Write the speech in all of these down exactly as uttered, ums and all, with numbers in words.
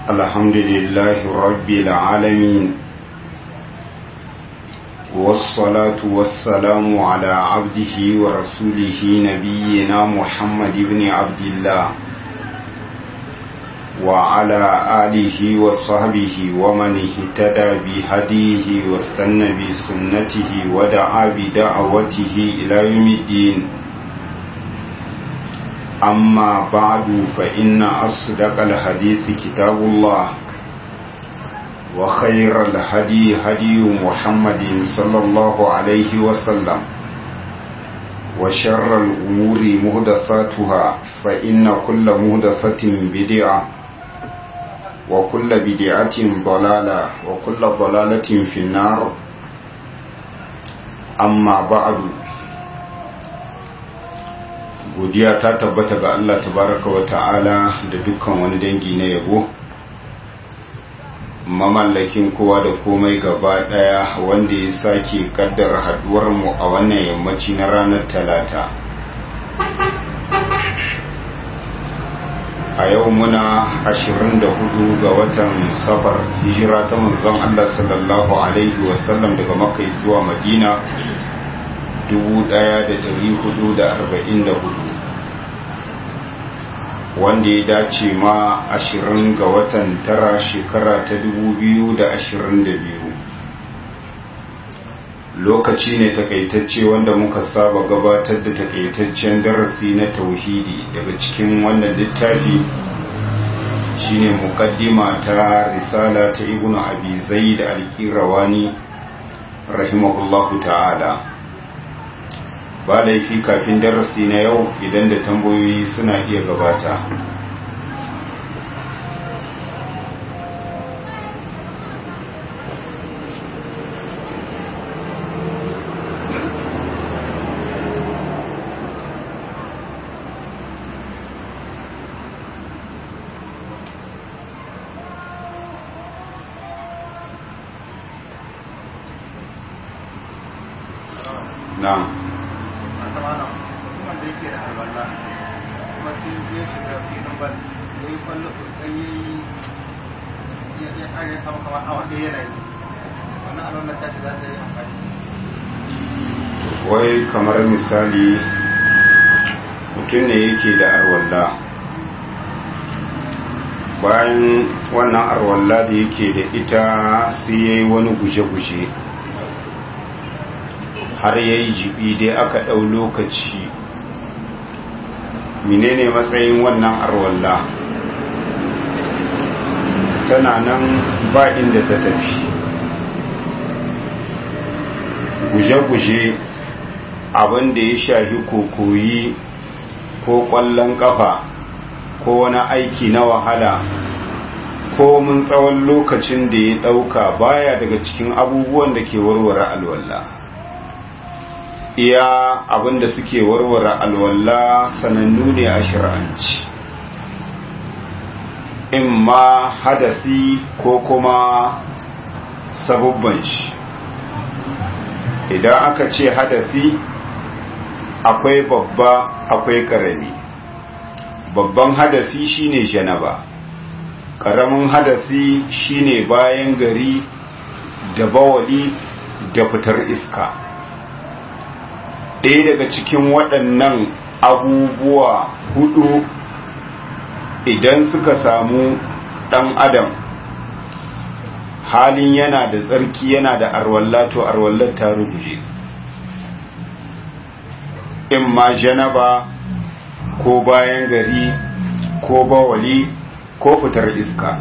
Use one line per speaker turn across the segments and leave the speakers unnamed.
الحمد لله رب العالمين والصلاة والسلام على عبده ورسوله نبينا محمد بن عبد الله وعلى آله وصحبه ومن اهتدى بهديه واستنى بسنته ودعا بدعوته إلى يوم الدين. أما بعد فإن أصدق الحديث كتاب الله وخير الهدي هدي محمد صلى الله عليه وسلم وشر الأمور مهدثاتها فإن كل مهدثة بدعة وكل بدعة ضلالة وكل ضلالة في النار. أما بعد، godiya ta tabbata ga Allah tabaraka wa ta'ala da dukkan wani dangi na yabo, mamallakin kowa da komai gaba daya, wanda ya sake kaddara haduwar mu a wannan yammaci na ranar talata. A yau muna ashirin da hudu ga watan safar, hijira ta manzon Allah sallallahu alaihi wasallam daga Makka zuwa Madina dubu ɗaya da ɗari hudu da arba'in da hudu, wanda ya dace ma ashirin ga watan tara shekara ta dubu biyu da ashirin da biyu. Lokaci ne takaitacce wanda muka saba gabatar da takaitaccen darasi na tauhidi daga cikin wannan littafi, shine muqaddima ta risala ta ibnu abi zaid al-qirawani rahimahullahu ta'ala. Ba laifi kafin darasi na yau idan da tambayoyi suna iya gabata. Na'am. Wai kamar misali mutum ne yake da arwalla, bayan wannan arwalla da yake da ita sai ya yi wani guje-guje har ya yi jibi dai aka ɗau lokaci. Menene matsayin wannan arwalla? Tana nan ba inda ta tafi. Guje-guje abin da ya shafi kokoyi ko ƙwallon ƙafa ko wani aiki na wahala ko mun tsawon lokacin da ya ɗauka baya daga cikin abubuwan da ke warware alwalla. Iya abin da suke warware alwalla sanannu ne a shari'anci, in ma hadasi ko kuma sabubban shi. Idan aka ce hadasi, akwai babba akwai karami. Babban hadasi shine janaba, karamin hadasi shine bayan gari da bawali da fitar iska. Ɗaya daga cikin waɗannan abubuwa hudu idan suka samu ɗan adam, halin yana da tsarki yana da arwalla, to arwallar ta ruguje. In ma janaba ko bayan gari ko bawali ko fitar iska.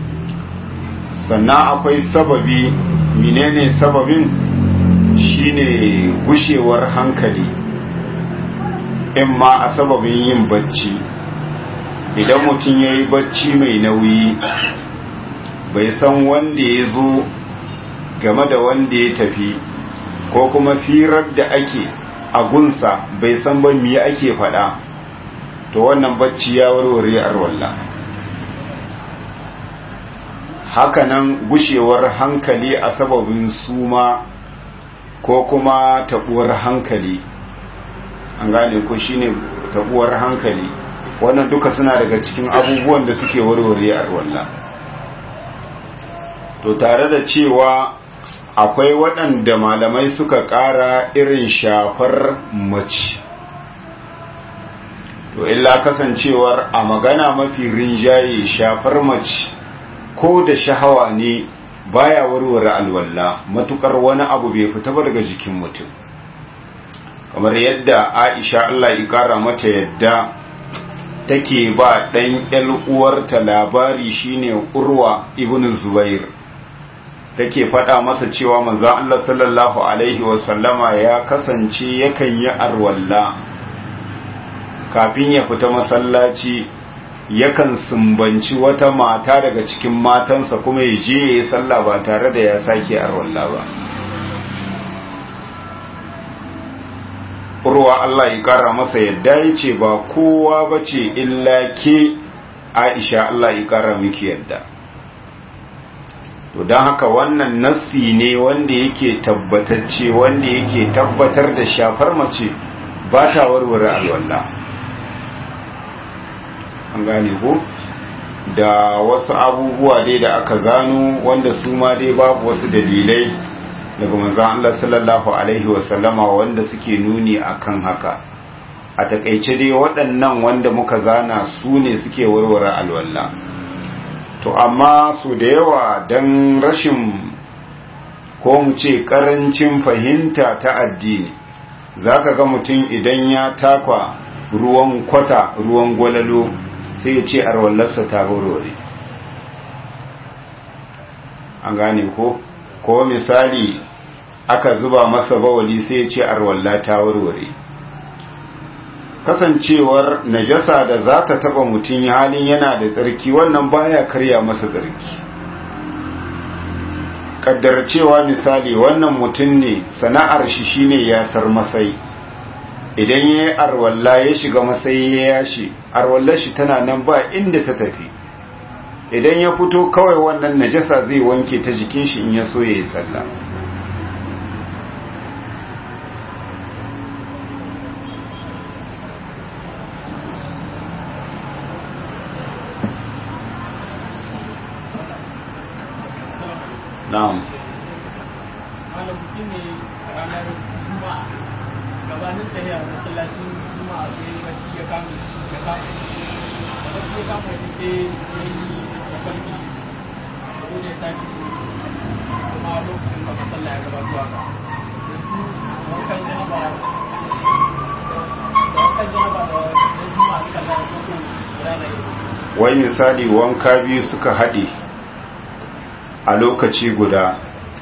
Sannan akwai sababi. Menene sababin? Shine gushewar hankali, in ma a sababin yin bacci. Idan mutum ya yi bacci mai nauyi, bai san wanda ya zo game da wanda ya tafi, ko kuma firar da ake a gunsa bai san ba me ake faɗa, to wannan bacci ya warware arwalla. Hakanan gushewar hankali a sababin suma ko kuma tabuwar hankali, an gane ko shine tabuwar hankali, wannan duka suna daga cikin abubuwan da suke warware arwalla. to tare da cewa akwai waɗanda malamai suka ƙara irin shafar mace, to illa kasancewar a magana mafi rinjaye shafar mace ko da shahawa ne baya warware alwalla matukar wani abu bai fita ba daga jikin mutum, kamar yadda Aisha Allah ya kara mata yadda take ba dan ƴar uwarta labari shine Urwa ibn Zubair, take faɗa masa cewa manzon Allah sallallahu alaihi wasallama ya kasance yakan yi arwalla kafin ya fita masallaci, yakan sumbanci wata mata daga cikin matansa kuma ya je ya yi sallah ba tare da ya sake arwalla ba. Urwa Allah ya kara masa yadda ya ce ba kowa ba ce illa ke Aisha Allah ya kara miki yadda. To don haka wannan nassi ne wanda yake tabbatacce, wanda yake tabbatar da shafar mace ba ta warware alwala. An gane ko? Da wasu abubuwa dai da aka zano wanda su ma dai babu wasu dalilai daga manzon Allah sallallahu alaihi wasallama wanda suke nuni akan haka. A takeice dai waɗannan wanda muka zana su ne suke warware alwala. To amma su da yawa don rashin ko mu ce karancin fahimta ta addini, zaka ga mutum idan ya takwa ruwan kwata, ruwan gwalalo, sai ya ce arwallarsa ta warware. An gane ko? Ko misali aka zuba masa bawali sai ya ce arwalla ta warware. Kasancewar najasa da za ta taba mutum halin yana da tsarki, wannan baya karya masa tsarki. Kaddar cewa misali wannan mutum ne sana'ar shi shine yasar masai, idan ya yi arwalla ya shiga masai ya yashi, arwallar shi tana nan ba inda ta tafi. Idan ya fito kawai wannan najasa zai wanke ta jikin shi in ya so ya yi sallah. Na'am.
Malam mutum ne ranar Juma'a gabanin tahiya masallacin Juma'a sai bacci ya kama ya kama bacci ya kama shi sai ya yi mafarki ko da ya tashi kuma lokacin da sallah ya gabatu haka yanzu wankan janaba wankan janaba da Juma'a suka zai ko ranar
wai misali wanka biyu suka haɗe a lokaci guda,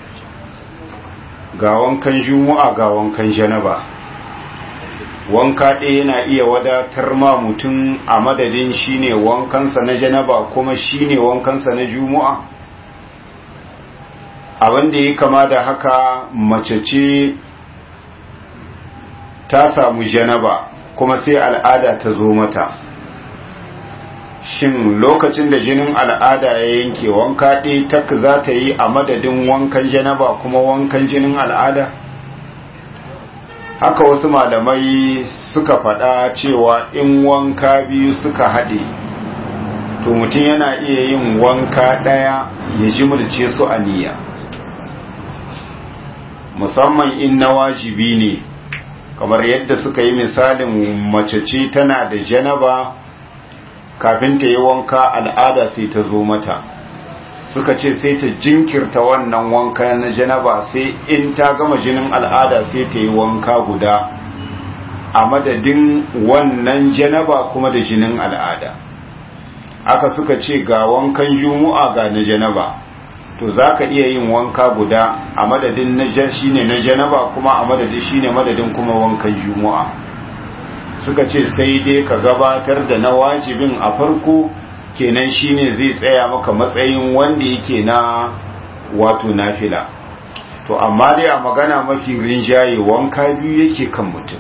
ga wankan Juma'a ga wankan janaba. Wanka ɗaya yana iya wadatar ma mutum a madadin shine wankansa na janaba kuma shine wankansa na Juma'a. Abin da ya kama da haka, mace ce ta samu janaba kuma sai al'ada ta zo mata. Shin lokacin da jinin al'ada ya yanke, wanka ɗaya tak za ta yi a madadin wankan janaba kuma wankan jinin al'ada? Haka wasu malamai suka faɗa cewa in wanka biyu suka haɗe, to mutum yana iya yin wanka ɗaya ya jimilce su a niyya. Musamman in na wajibi ne, kamar yadda suka yi misalin mace ce tana da janaba, kafin ta yi wanka al'ada sai ta zo mata, suka ce sai ta jinkirta wannan wanka na janaba sai in ta gama jinin al'ada sai ta yi wanka guda a madadin wannan janaba kuma da jinin al'ada. Aka suka ce ga wankan Juma'a ga na janaba, to za ka iya yin wanka guda a madadin na shine na janaba kuma a madadin shine madadin kuma wankan Juma'a. Suka ce sai dai ka gabatar da na wajibin a farko, kenan shine zai tsaya maka matsayin wanda yake na wato nafila. To amma dai a magana mafi rinjaye wanka biyu yake kan mutum,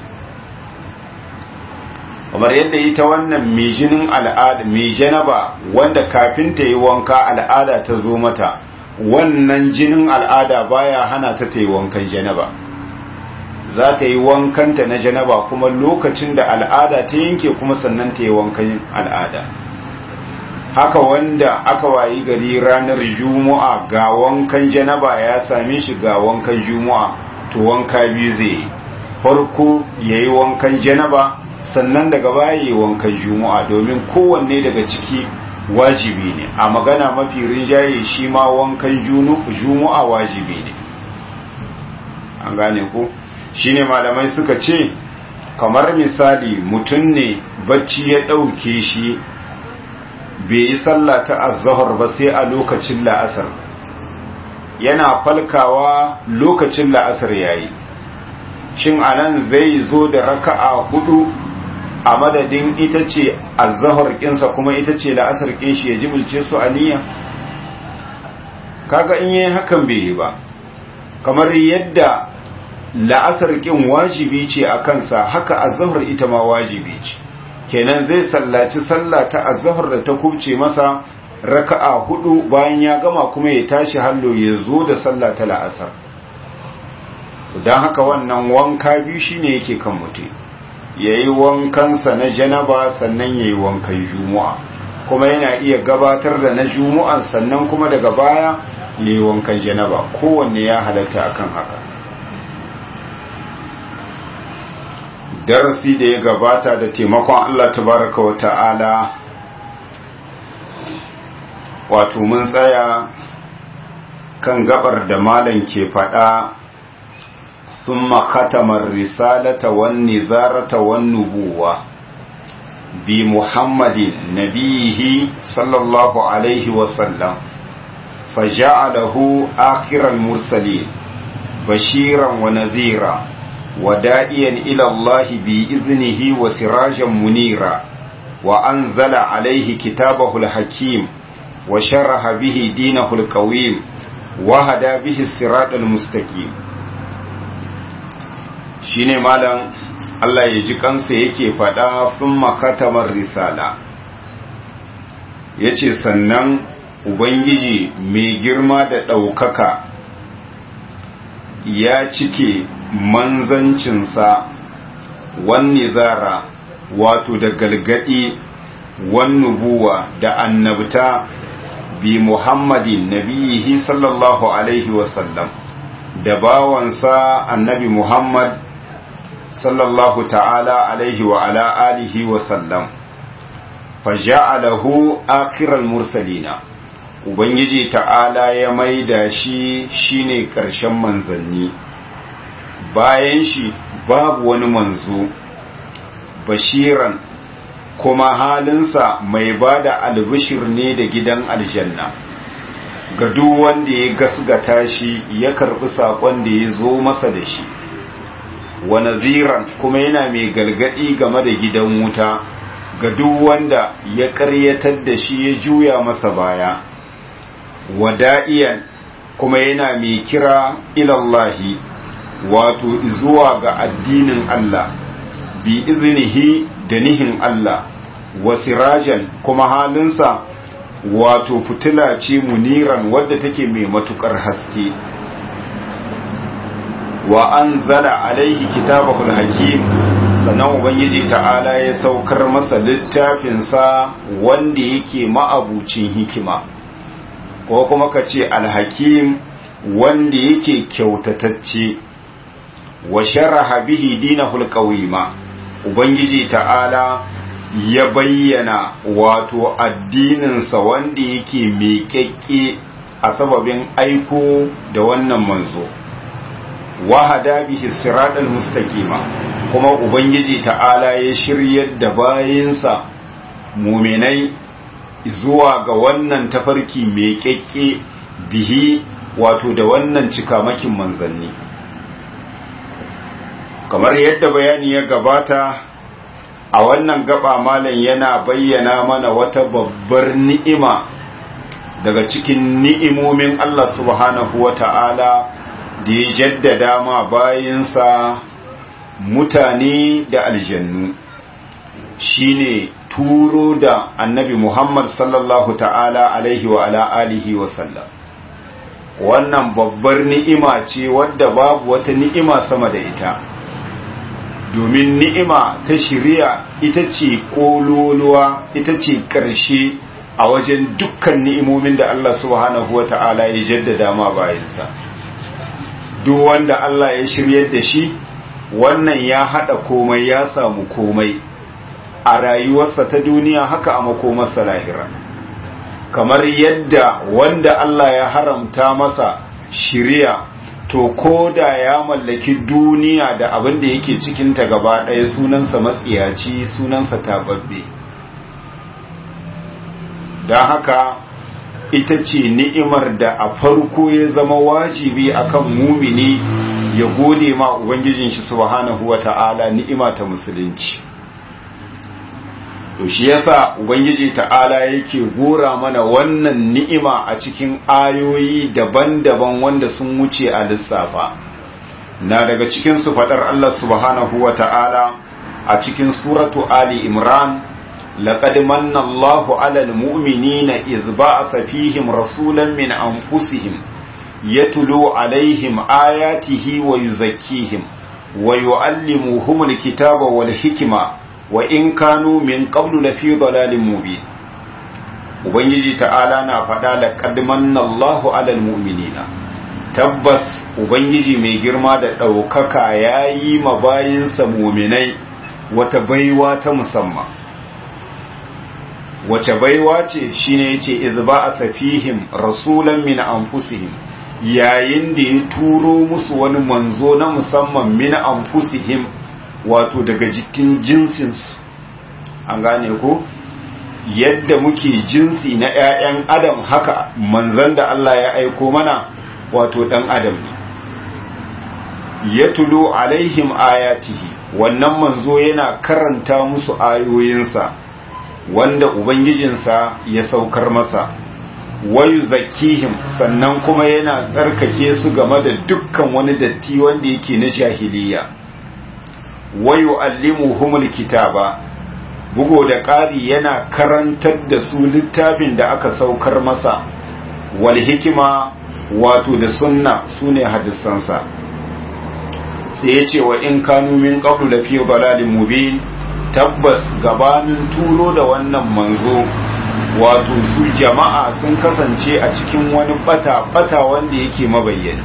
kamar yadda ita wannan mai jinin al'ada mai janaba wanda kafin ta yi wanka al'ada ta zo mata, wannan jinin al'ada baya hana ta ta yi wankan janaba. Za ta yi wankanta na janaba kuma lokacin da al'ada ta yanke kuma sannan ta yi wankan al'ada. haka wanda aka wayi gari ranar juma'a ga wankan janaba ya same shi ga wankan juma'a to wanka biyu zai yi farko yayi wankan janaba sannan daga baya yayi wankan juma'a domin kowanne daga ciki wajibi ne a magana mafi rinjaye shi ma wankan juma'a wajibi ne an gane ko shine malamai suka ce kamar misali mutum ne bacci ya ɗauke shi bai yi sallah ta azhar ba sai a lokacin la'asar yana falkawa lokacin la'asar yayi shin anan zai zo da raka'a hudu a madadin ita ce azhar kinsa kuma ita ce la'asar kin shi ya jibulce su a niyya kaga in yayi hakan bai yi ba kamar yadda la'asar kin wajibi ce a kansa haka azhar ita ma wajibi ce kenan zai sallaci sallah ta azhar da ta kubce masa raka'a hudu bayan ya gama kuma ya tashi hallo ya zo da sallah ta la'asar don haka wannan wanka biyu shine yake kan mutum yayi wankansa na janaba sannan yayi wankan juma'a kuma yana iya gabatar da na juma'a sannan kuma daga baya yayi wankan janaba kowanne ya halatta akan haka darasi da ya gabata da taimakon Allah tabaraka wa ta'ala wato mun tsaya kan gabar da malam ke fada thumma khatama ar-risalata wan-nizarata wan-nubuwa bi Muhammadin nabiyhi sallallahu alaihi wa sallam faja'alahu akhiral mursalin bashiran wa nadhira ودائيا إلى الله بإذنه وسراجا منيرا وأنزل عليه كتابه الحكيم وشرح به دينه القويم وهدى به الصراط المستقيم shine malam Allah ya ji kansa yake faɗa thumma katamar risala yace sannan ubangiji mai girma da ɗaukaka ya cike manzancinsa wani zara wato da galgadi wani buwa da annabta bi muhammadin nabiyihi sallallahu alaihi wasallam da bawansa annabi muhammad sallallahu ta'ala alaihi wa ala alihi wasallam faja'alahu akhiral mursalina ubangiji ta'ala ya maida shi shine ƙarshen manzanni bayan shi babu wani manzo bashiran kuma halinsa mai bada albishir ne da gidan aljanna ga duk wanda ya gasgata shi ya karbi sakon da ya zo masa da shi wa nadhiran kuma yana mai galgadi game da gidan wuta ga duk wanda ya karyatar da shi ya juya masa baya wada'iyan kuma yana mai kira ilallahi wato zuwa ga addinin Allah bi iznihi da nihin Allah wa sirajan kuma halinsa wato fitila ce muniran wadda take mai matukar haske wa anzala alaihi kitabahul hakim sannan ubangiji ta'ala ya saukar masa littafinsa wanda yake ma'abucin hikima ko kuma ka ce alhakim wanda yake kyautatacce wa sharaha bihi dinahul qawima ubangiji ta'ala ya bayyana wato addininsa wanda yake miƙaƙƙe a sababin aiko da wannan manzo wahada bihi siratal mustaqima kuma ubangiji ta'ala ya shiryar da bayinsa muminai zuwa ga wannan tafarki miƙaƙƙe bihi wato da wannan cikamakin manzanni kamar yadda bayani ya gabata a wannan gaba malam yana bayyana mana wata babbar ni'ima daga cikin ni'imomin Allah subhanahu wata'ala da ya jaddada ma bayinsa mutane da aljannu shine turo da annabi Muhammad sallallahu ta'ala alaihi wa ala alihi wa sallam wannan babbar ni'ima ce wadda babu wata ni'ima sama da ita domin ni'ima ta shiriya ita ce kololuwa ita ce ƙarshe a wajen dukkan ni'imomin da Allah subhanahu wata'ala ya jaddada ma bayansa. Duk wanda Allah ya shiryar da shi, wannan ya hada komai, ya samu komai a rayuwarsa ta duniya, haka a makomarsa lahira. Kamar yadda wanda Allah ya haramta masa shiriya, to ko da ya mallaki duniya da abin da yake cikinta gaba ɗaya, sunansa matsiyaci, sunansa tababbe. Don haka ita ce ni'imar da a farko ya zama wajibi akan mumini ya gode ma ubangijin shi subhanahu wata'ala, ni'ima ta musulunci. To shi yasa ubangiji ta'ala yake gora mana wannan ni'ima a cikin ayoyi daban-daban wanda sun wuce a lissafa. Na daga cikin su fadar Allah subhanahu wata'ala a cikin suratu Ali Imran, laqad manna Allahu 'alal mu'minina idh ba'atha fihim rasulan min anfusihim yatlu 'alayhim ayatihi wa yuzakkihim wa yu'allimuhumul kitaba wal hikma wa in kanu min qablu lafi dalalin mubin. Ubangiji ta'ala na faɗa laqad manna Allahu 'alal mu'minina, tabbas ubangiji mai girma da ɗaukaka yayi mabayinsa mu'minai wata baiwa ta musamman. Wace baiwa ce? Shine yace idh ba'atha fihim rasulan min anfusihim, yayin da ya turo musu wani manzo na musamman min anfusihim, wato daga jikin jinsinsu. An gane ko? Yadda muke jinsi na ‘ya'yan adam, haka manzan da Allah ya aiko mana wato ɗan adam ne. Ya tulo alaihim ayatihi, wannan manzo yana karanta musu ayoyinsa wanda Ubangijinsa ya saukar masa. Wayu zakihim, sannan kuma yana tsarkake su game da dukkan wani datti wanda yake na jahiliya. Wayu allimuhumul kitaba, bugo da ƙari yana karantar da su littafin da aka saukar masa, wal hikima, wato da sunna, sune hadisansa. Sai ya ce wa in kanu min qablu la fi dalalin mubin, tabbas gabanin turo da wannan manzo, wato su jama'a sun kasance a cikin wani bata bata wanda yake mabayyana.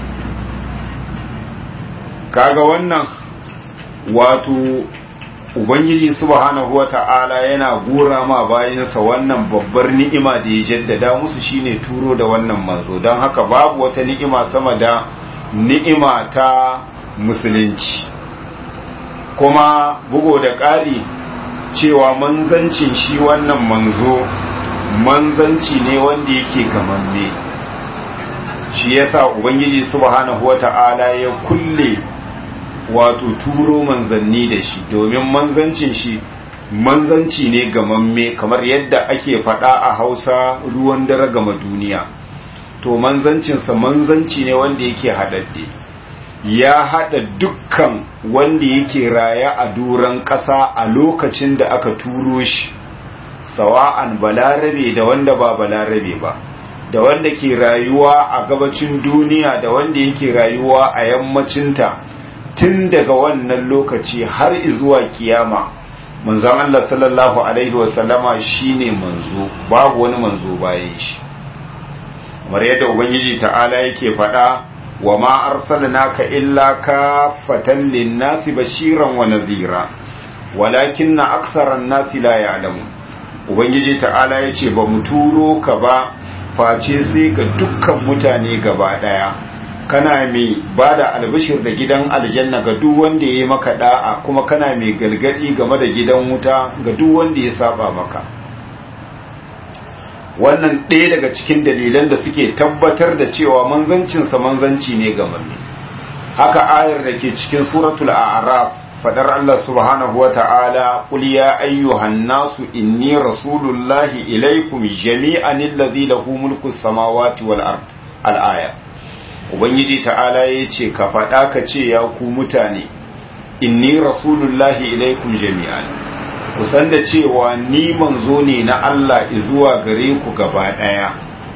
Kaga wannan wato ubangiji subhanahu wata'ala yana gora ma bayansa wannan babbar ni'ima da ya jaddada musu, shine turo da wannan manzo. Don haka babu wata ni'ima sama da ni'ima ta musulunci. Kuma bugo da ƙari cewa manzancin shi wannan manzo manzanci ne wanda yake gamanne. Shi yasa ubangiji subhanahu wata'ala ya kulle wato turo manzanni da shi, domin manzancin shi manzanci ne gamamme, kamar yadda ake faɗa a Hausa ruwan dare gama duniya. To manzancinsa manzanci ne wanda yake haɗaɗɗe, ya haɗa dukkan wanda yake raya a doron ƙasa a lokacin da aka turo shi, sawa'an balarabe da wanda ba balarabe ba, da wanda ke rayuwa a gabacin duniya da wanda yake rayuwa a yammacinta. Tun daga wannan lokaci har zuwa kiyama, manzon Allah sallallahu alaihi wasallama shine manzo, babu wani manzo bayan shi. Kamar yadda ubangiji ta'ala yake faɗa, wa ma arsalnaka illa kaffatan lin-nasi bashiran wa nadhira walakinna aktharan nasi la ya'lamun. Ubangiji ta'ala yace ba mu turo ka ba face sai ga dukkan mutane gaba daya, kana mai bada albishir da gidan aljanna ga duk wanda ya yi maka da'a, kuma kana mai galgadi game da gidan wuta ga duk wanda ya saba maka. Wannan ɗaya daga cikin dalilan da suke tabbatar da cewa manzancinsa manzanci ne ga manne. Haka ayar da ke cikin suratul a'raf, fadar Allah subhanahu wa ta'ala, qul ya ayyuhan nasu inni rasulullahi ilaikum jami'an allazi lahu mulku samawati wal ard. al-aya. Ubangiji ta'ala ya ce ka faɗa ka ce ya ku mutane, inni rasulullahi ilaikum jami'an, ku san da cewa ni manzo ne na Allah zuwa gare ku gaba ɗaya.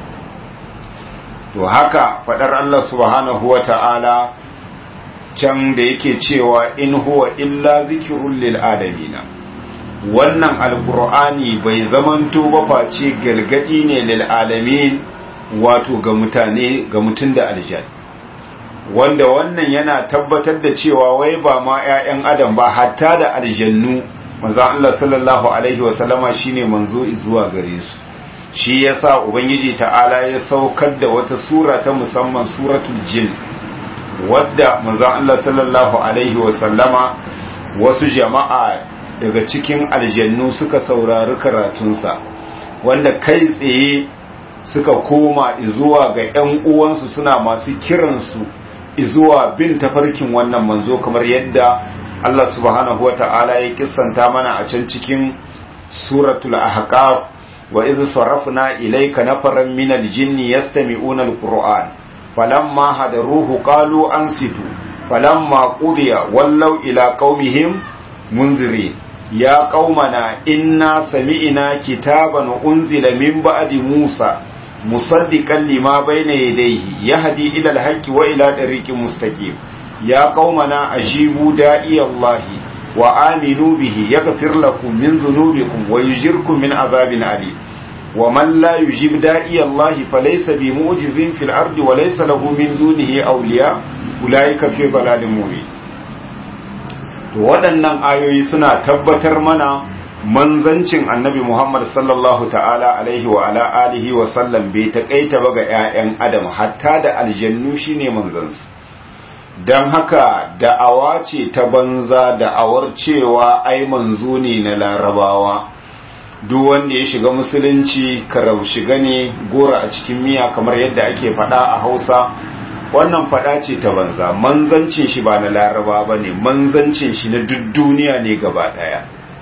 To haka faɗar Allah subhanahu wa ta'ala can da yake cewa in huwa illa zikirun lil adamina, wannan alkur'ani bai zamanto ba face galgadi ne lil alamin wato ga mutane ga mutun da aljan wanda wannan yana tabbatar da cewa wai ba ma ƴaƴan adam ba hatta da aljannu manzo Allah sallallahu alaihi wa sallama shine manzo zuwa gare su shi yasa ubangiji ta'ala ya saukar da wata sura ta musamman suratul jin wadda manzo Allah sallallahu alaihi wa sallama wasu jama'a daga cikin aljannu suka saurari karatunsa wanda kai tsaye suka koma zuwa ga ƴan uwansu suna masu kiransu zuwa bin tafarkin wannan manzo kamar yadda Allah subhanahu wata'ala ya kissanta mana a can cikin suratul ahqaf wa idh sarafna ilayka nafaran minal jinni yastami'una alquran falamma hadaruhu qalu ansitu falamma qudiya wallaw ila qaumihim munzirin ya qaumana inna sami'na kitaban unzila min ba'di musa musaddiqan lima bayna yadayhi yahdi ila al-haqqi wa ila tariqin mustaqim ya qaumana ajibu da'i Allah wa aminu bihi yaghfir lakum min dhunubikum wa yujirkum min adhabin alim wa man la yujib da'i Allah falaysa bimu'jizin fil ardi wa laysa lahu min dunihi awliya ulaika fi dhalalin mubin to waɗannan ayoyi suna tabbatar mana manzancin annabi Muhammad sallallahu ta'ala alaihi wa ala alihi wa sallam bai taƙaita ba ga ‘ya'yan Adam hatta da aljannu shine manzansu. Don haka da'awa ce ta banza da'awar cewa ai manzo ne na larabawa, duk wanda ya shiga musulunci karau shiga ne gora a cikin miya kamar yadda ake faɗa a Hausa, wannan faɗa ce ta banza, manzancin shi ba na laraba ba ne, manzancin shi na duk duniya ne gaba ɗaya.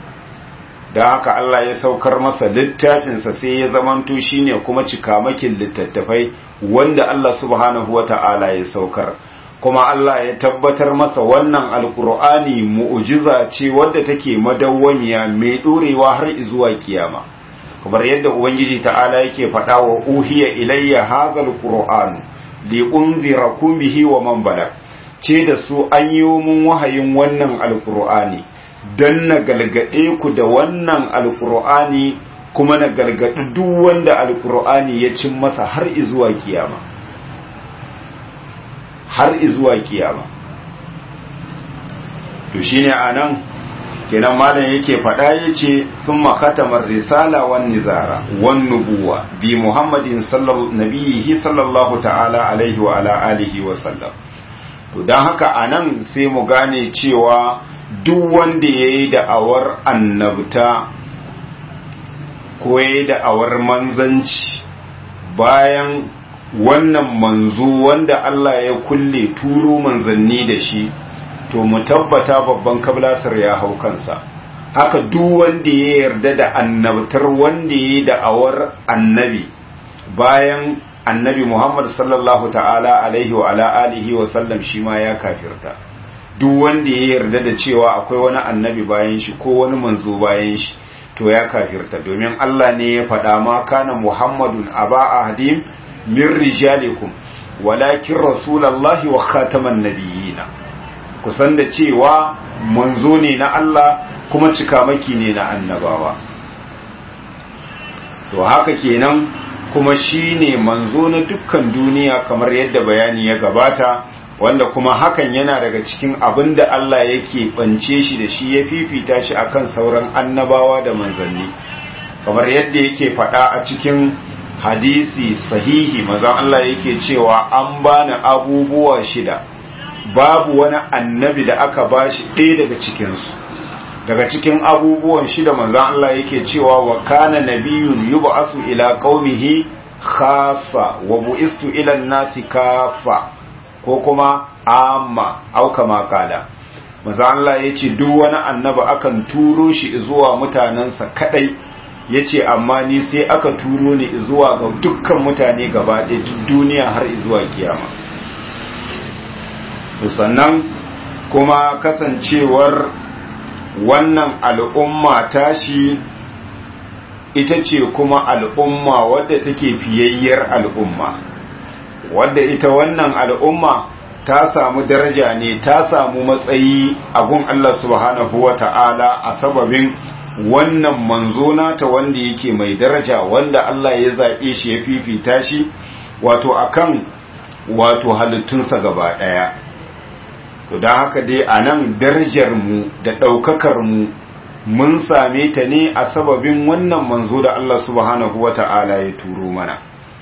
da haka Allah ya saukar masa littafinsa sai ya zamanto shine kuma cikamakin littattafai wanda Allah subhanahu wata'ala ya saukar kuma Allah ya tabbatar masa wannan alkur'ani mu'jiza ce wadda take madawwamiya mai dorewa har zuwa kiyama kamar yadda ubangiji ta'ala yake faɗa wa uhiya ilayya hadhal qur'an li unzirakum bihi wa man balag ce da su an yi mun wahayin wannan alkur'ani don na galgade ku da wannan alkur'ani kuma na galgadi duk wanda alkur'ani ya cin masa har izuwa kiyama har izuwa kiyama to shine anan kenan malam yake faɗa yace thumma khatamar risala wan nizara wan nubuwa bi muhammadin sallallahu nabiyhi sallallahu ta'ala alaihi wa ala alihi wa sallam to dan haka anan sai mu gane cewa duk wanda ya yi da'awar annabta ko ya yi da'awar manzanci bayan wannan manzo wanda Allah ya kulle turo manzanni da shi to mu tabbata babban kablasar ya hau kansa haka duk wanda ya yarda da annabtar wanda ya yi da'awar annabi bayan annabi Muhammad sallallahu ta'ala alaihi wa ala alihi wa sallam shi ma ya kafirta duk wanda ya yarda da cewa akwai wani annabi bayan shi ko wani manzo bayan shi to ya kafirta domin Allah ne ya faɗa ma kana Muhammadun aba ahdim min rijalikum walakin rasulullahi wa khataman nabiyina kusan da cewa manzo ne na Allah kuma cikamaki ne na annabawa to haka kenan kuma shine manzo na dukkan duniya kamar yadda bayani ya gabata wanda kuma hakan yana daga cikin abin da Allah yake bance shi da shi ya fifita shi akan sauran annabawa da manzanni kamar yadda yake faɗa a cikin hadisi sahihi manzon Allah yake cewa an bani abubuwa shida babu wani annabi da aka bashi ɗaya daga cikinsu daga cikin abubuwan shida manzon Allah yake cewa wa kana nabiyyun yub'asu ila qaumihi khassa wa bu'istu ila an-nasi kaffa ko kuma amma au kama kala manzo Allah yace duk wani annabi akan turo shi zuwa mutanansa kadai yace amma ni sai aka turo ni zuwa ga dukkan mutane gaba ɗaya duk duniya har zuwa kiyama to sannan kuma kasancewar wannan al'umma tashi ita ce kuma al'umma wadda take fiyayyar al'umma wadda ita wannan al'umma ta samu daraja ne ta samu matsayi a gun Allah subhanahu wa ta'ala a sababin wannan manzo nata wanda yake mai daraja wanda Allah ya zaɓe shi ya fifita shi wato akan wato halittunsa gaba ɗaya. To don haka dai a nan darajar mu da ɗaukakar mu mun same ta ne a sababin wannan manzo da Allah subhanahu wa ta'ala ya turo mana.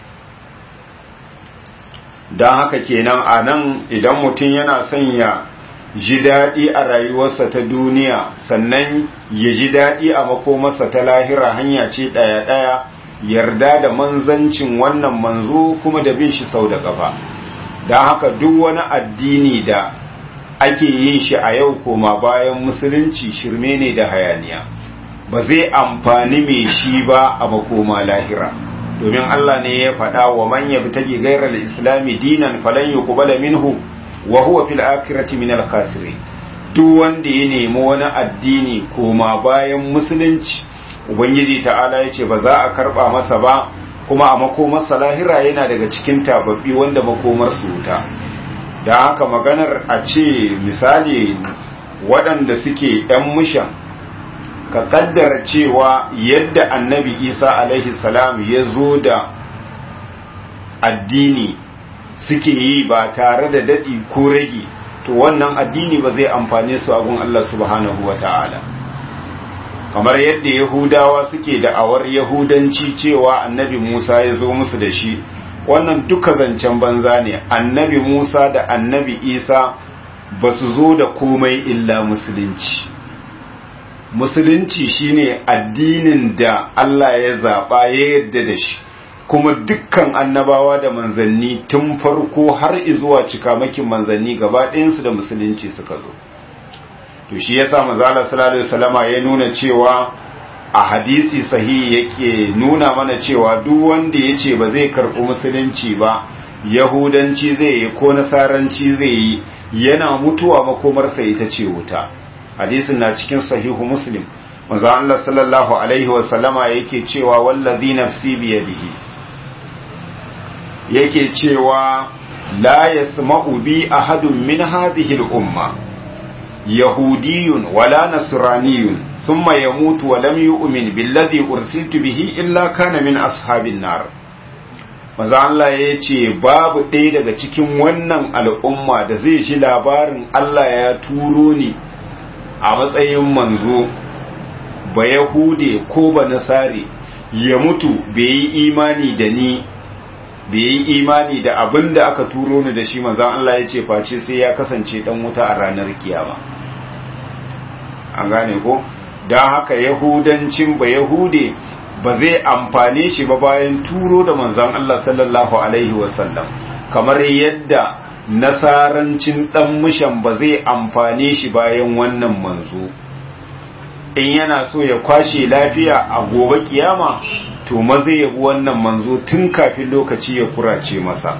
Don haka kenan a nan idan mutum yana son ya ji daɗi a rayuwarsa ta duniya sannan ya ji daɗi a makomarsa ta lahira, hanya ce ɗaya-ɗaya yarda da manzancin wannan manzo kuma da bin shi sau da ƙafa. Don haka duk wani addini da ake yin shi a yau koma bayan musulunci shirme ne da hayaniya, ba zai amfani mai shi ba a makoma lahira. Domin Allah ne ya faɗa wa man yabtaghi ghayra al-islami dinan falan yuqbala minhu wa huwa fil akhirati min al-khasirin. Duk wanda ya nemi wani addini koma bayan musulunci, ubangiji ta'ala ya ce ba za a karba masa ba, kuma a makomarsa lahira yana daga cikin tababbi wanda makomar su wuta. Da haka maganar a ce misali waɗanda suke ‘yan mushan, ka kaddara cewa yadda annabi Isa alaihi salam ya zo da addini suke yi ba tare da daɗi ko rage, to wannan addini ba zai amfane su a gun Allah subhanahu wa ta'ala. Kamar yadda Yahudawa suke da'awar Yahudanci cewa annabi Musa ya zo musu da shi, wannan duka zancen banza ne. Annabi Musa da annabi Isa ba su zo da komai illa musulunci. Musulunci shine addinin da Allah ya zaɓa ya yarda da shi, kuma dukkan annabawa da manzanni tun farko har izuwa cikamakin manzanni gaba ɗayansu da musulunci suka zo. To shi yasa manzo Allah sallallahu alaihi wasallama ya nuna cewa a hadisi sahihi yake nuna mana cewa duk wanda yace ba zai karɓi musulunci ba, yahudanci zai yi ko nasaranci zai yi, yana mutuwa makomarsa ita ce wuta. Hadisin na cikin sahihu Muslim. Manzo Allah sallallahu alaihi wasallama yake cewa wallazi nafsi biyadihi, yake cewa la yasma'u bi ahadun min hadhihi al-umma yahudiyyun wala nasraniyyun thumma yamutu wa lam yu'min billadhi ursiltu bihi illa kana min ashabin nar. Manzo Allah yace babu ɗaya daga cikin wannan al'umma da zai ji labarin Allah ya turo ni a matsayin manzo, ba yahude ko ba nasari, ya mutu bai yi imani da ni, bai yi imani da abin da aka turo ni da shi, manzan Allah ya ce face sai ya kasance dan wuta a ranar kiyama. An gane ko? Don haka yahudancin ba yahude ba zai amfane shi ba bayan turo da manzan Allah sallallahu alaihi wasallam, kamar yadda nasarancin dan mushan ba zai amfane shi bayan wannan manzo. In yana so ya kwashe lafiya a gobe kiyama, to maza ya bi wannan manzo tun kafin lokaci ya kurace masa.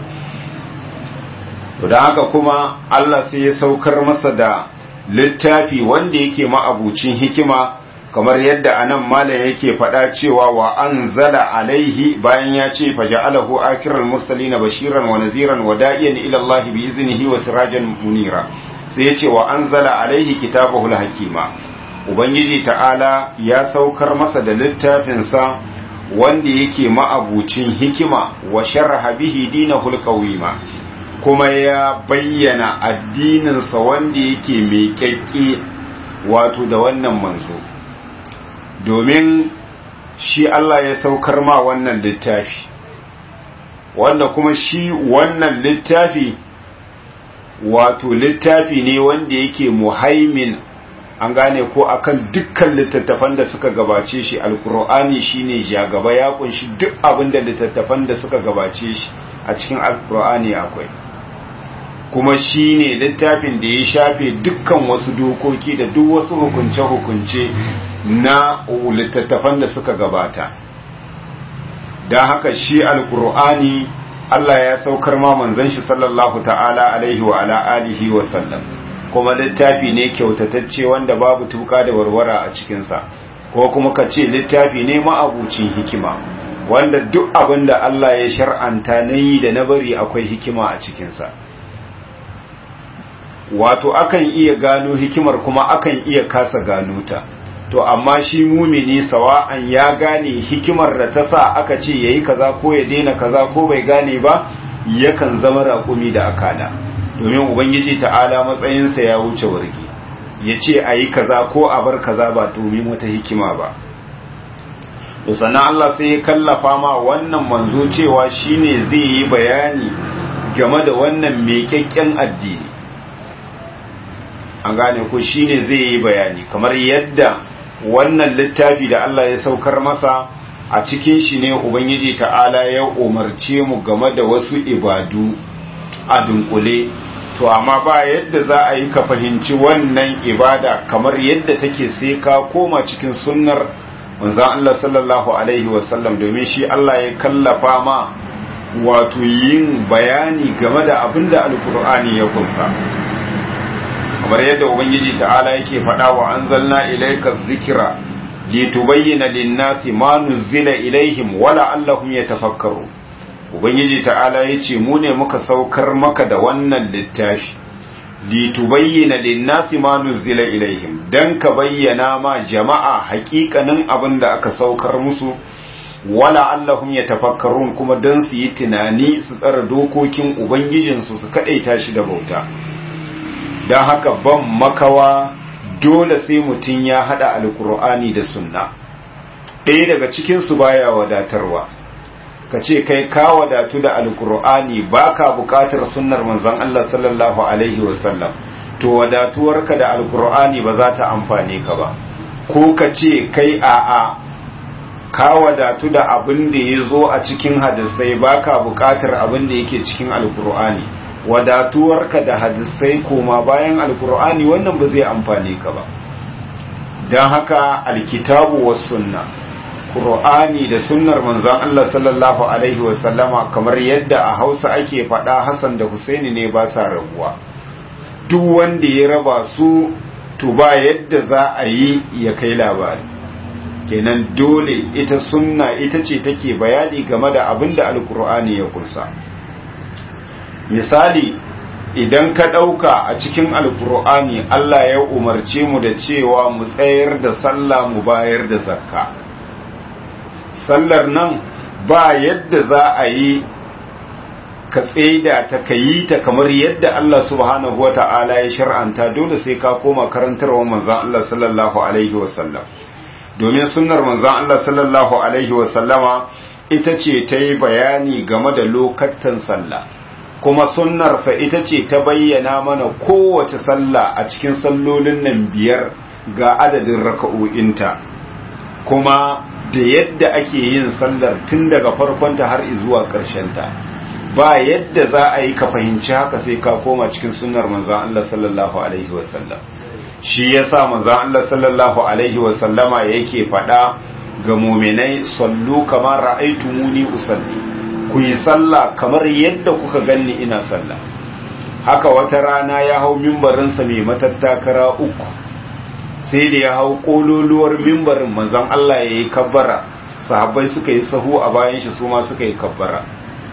Da haka kuma Allah sai ya saukar masa da littafi wanda yake ma'abucin hikima, kamar yadda anan malam yake faɗa cewa wa anzala alaihi, bayan ya ce faja'alahu akiral mursalina bashiran wa naziran wa da'iyan ila Allah bi iznihi wa sirajan munira. Sai ya ce wa anzala alaihi kitabahul hakima, ubangiji ta'ala ya saukar masa da littafinsa wanda yake ma'abucin hikima wa sharha bihi dinahul qawima, kuma ya bayyana addininsa wanda yake mai kyakke wato da wannan manzo. Domin shi Allah ya saukar ma wannan littafi, wanda kuma shi wannan littafi wato littafi ne wanda yake muhaimin, an gane ko, akan dukkan littattafan da suka gabace shi. Alkur'ani shine jagaba, ya kunshi duk abin da littattafan da suka gabace shi a cikin alkur'ani akwai, kuma shine littafin da ya shafe dukkan wasu dokoki da duk wasu hukunce-hukunce na littattafan da suka gabata. Don haka shi alkur'ani Allah ya saukar ma manzon shi sallallahu ta'ala alaihi wa ala alihi wa sallam, kuma littafi ne kyautatacce wanda babu tuka da warwara a cikinsa, ko kuma ka ce littafi ne ma'abucin hikima, wanda duk abin da Allah ya shar'anta na yi da na bari akwai hikima a cikinsa. Wato akan iya gano hikimar kuma akan iya kasa gano ta, to amma shi mumini sawa'an ya gane hikimar da ta sa aka ce yayi kaza ko ya daina kaza ko bai gane ba yakan zama raƙumi da akala domin ubangiji ta'ala matsayinsa ya wuce wargi ya ce a yi kaza ko a bar kaza ba domin wata hikima ba to sannan Allah sai ya kallafa ma wannan manzo cewa shine zai yi bayani game da wannan meƙaƙƙen addini an gane ko shine zai yi bayani kamar yadda wannan littafi da Allah ya saukar masa a cikin shi ne ubangiji ta'ala ya umarce mu game da wasu ibadu a dunkule to amma ba yadda za a yi ka fahimci wannan ibada kamar yadda take sai ka koma cikin sunnar manzon Allah sallallahu alaihi wasallam domin shi Allah ya kallafa ma wato yin bayani game da abinda alkur'ani ya kunsa kamar yadda ubangiji ta'ala yake faɗa wa anzalna ilayka dhikra litubayyana lin-nasi ma nuzila ilaihim wa la'allahum yatafakkarun ubangiji ta'ala yace mu ne muka saukar maka da wannan littafi litubayyana lin-nasi ma nuzila ilaihim dan ka bayyana ma jama'a haƙiƙanin abin da aka saukar musu wala allahum yatafakkarun kuma dan su yi tunani su tsara dokokin ubangijinsu su kadaita shi da bauta dan haka ban makawa dole sai mutun ya hada alqur'ani da sunna ɗaya daga cikin su baya wadatarwa kace kai ka wadatu da alqur'ani baka buƙatar sunnar manzon Allah sallallahu alaihi wasallam to wadatuwarka da alqur'ani ba za ta amfane ka ba ko kace kai a'a ka wadatu da abin da ya zo a cikin hadisai baka buƙatar abin da yake cikin alkur'ani wadatuwarka da hadisai koma bayan alkur'ani wannan ba zai amfane ka ba don haka alkitabu was sunna qur'ani da sunnar manzon Allah sallallahu alaihi wasallama kamar yadda a Hausa ake faɗa Hassan da Husaini ne ba sa rabuwa duk wanda ya raba su to ba yadda za a yi ya kai labari kenan dole ita sunna ita ce take bayani game da abin da alkur'ani ya kunsa misali idan ka ɗauka a cikin alkur'ani Allah ya umarce mu da cewa mu tsayar da sallah mu bayar da zakka sallar nan ba yadda za a yi ka tsaida ta kayi ta kamar yadda Allah subhanahu wata'ala ya shar'anta dole sai ka koma karantarwa manzon Allah sallallahu alaihi wasallam domin sunnar manzon Allah sallallahu alaihi wasallama ita ce ta yi bayani game da lokacin sallah kuma sunnarsa ita ce ta bayyana mana kowace sallah a cikin sallolin nan biyar ga adadin raka'o'inta kuma da yadda ake yin sallar tun daga farkonta har zuwa ta ba yadda za a yi ka fahimci haka sai ka koma cikin sunnar manzon Allah sallallahu alaihi wasallam shi yasa manzon Allah sallallahu alaihi wasallama yake faɗa ga mu'minai sallu kama ra'aytumuni usalli ku yi sallah kamar yadda kuka ganni ina sallah haka wata rana ya hau mimbarin sa mai matattakara uku sai da ya hau kololuwar mimbarin manzon Allah yayi kabbara sahabbai suka yi sahu a bayan shi su ma suka yi kabbara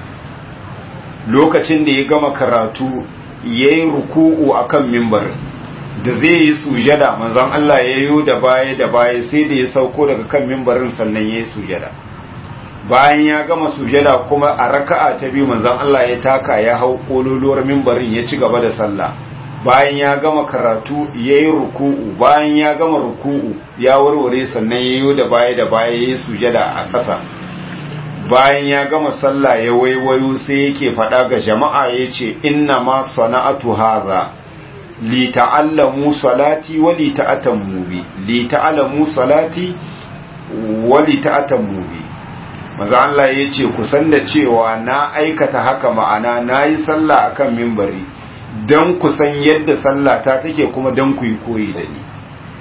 lokacin da ya gama karatu yayi ruku'u akan mimbarin da zai yi sujada manzon Allah ya yi da baya da baya sai da ya sauko daga kan mimbarin sannan ya yi sujada bayan ya gama sujada kuma a raka'a ta biyu manzon Allah ya taka ya hau kololuwar mimbarin ya ci gaba da sallah bayan ya gama karatu ya yi ruku'u bayan ya gama ruku'u ya warware sannan ya yi da baya da baya ya yi sujada a ƙasa bayan ya gama sallah ya waiwayo sai yake faɗa ga jama'a ya ce inna ma sana'atu haza li ta'allamu salati wa li ta'tammu bi li ta'lamu salati wa li ta'tammu bi maza Allah yace ku san da cewa na aikata haka ma'ana nayi sallah akan minbari dan ku san yadda sallah ta take kuma dan ku yi koyi da ni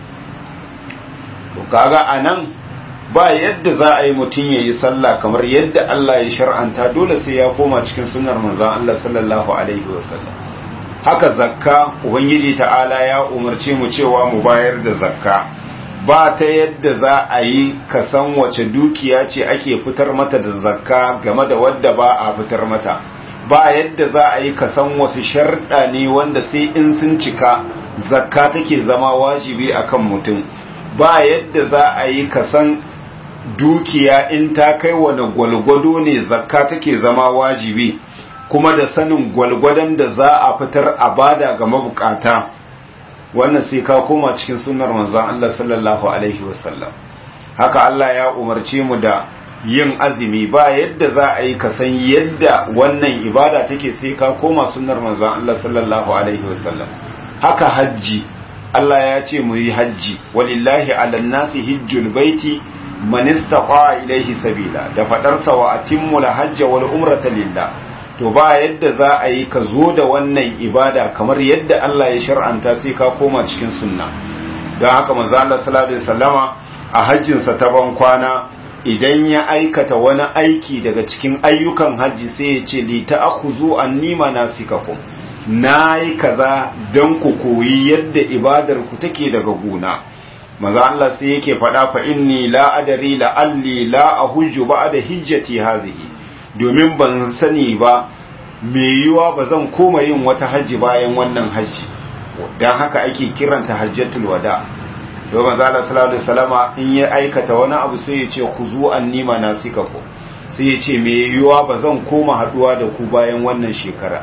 to kaga anan ba yadda za a yi mutun yayi sallah kamar yadda Allah ya shar'anta dole sai ya koma cikin sunnar manzon Allah sallallahu alaihi wasallam haka zakka ubangiji ta'ala ya umarce mu cewa mu bayar da zakka ba ta yadda za a yi ka san wace dukiya ce ake fitar mata da zakka game da wadda ba a fitar mata ba yadda za a yi ka san wasu sharɗa ne wanda sai in sun cika zakka take zama wajibi akan mutum ba yadda za a yi kasan dukiya in ta kai wani gwalgwado ne zakka take zama wajibi kuma da sanin gwalgwadon da za a fitar a bada ga mabukata wannan sai ka koma cikin sunnar manzon Allah sallallahu alaihi wasallam haka Allah ya umarce mu da yin azumi ba yadda za a yi kasan yadda wannan ibada take sai ka koma sunnar manzon Allah sallallahu alaihi wasallam haka hajji Allah ya ce mu yi hajji walillahi ala nasi hijjul baiti man istata ilaihi sabila da fadarsa wa atimmul hajja wal umrata lillah to ba yadda za a yi ka zo da wannan ibada kamar yadda Allah ya shar'anta sai ka koma cikin sunna don haka manzo Allah sallallahu alaihi wasallama a hajjin sa ta ban kwana idan ya aikata wani aiki daga cikin ayyukan hajji sai ya ce li ta'khuzu anni manasikakum nayi kaza dan ku koyi yadda ibadar ku take daga guna manzo Allah sai yake faɗa fa inni la adari la alli la ahujju ba'da hijjati hadhihi domin ban sani ba me yiwa ba zan koma yin wata hajji bayan wannan hajji dan haka ake kiranta hajjatul wada don manzo Allah sallallahu alaihi wasallama in ya aikata wani abu sai ya ce khuzu anni manasikakum sai ya ce me yiwa ba zan koma haduwa da ku bayan wannan shekara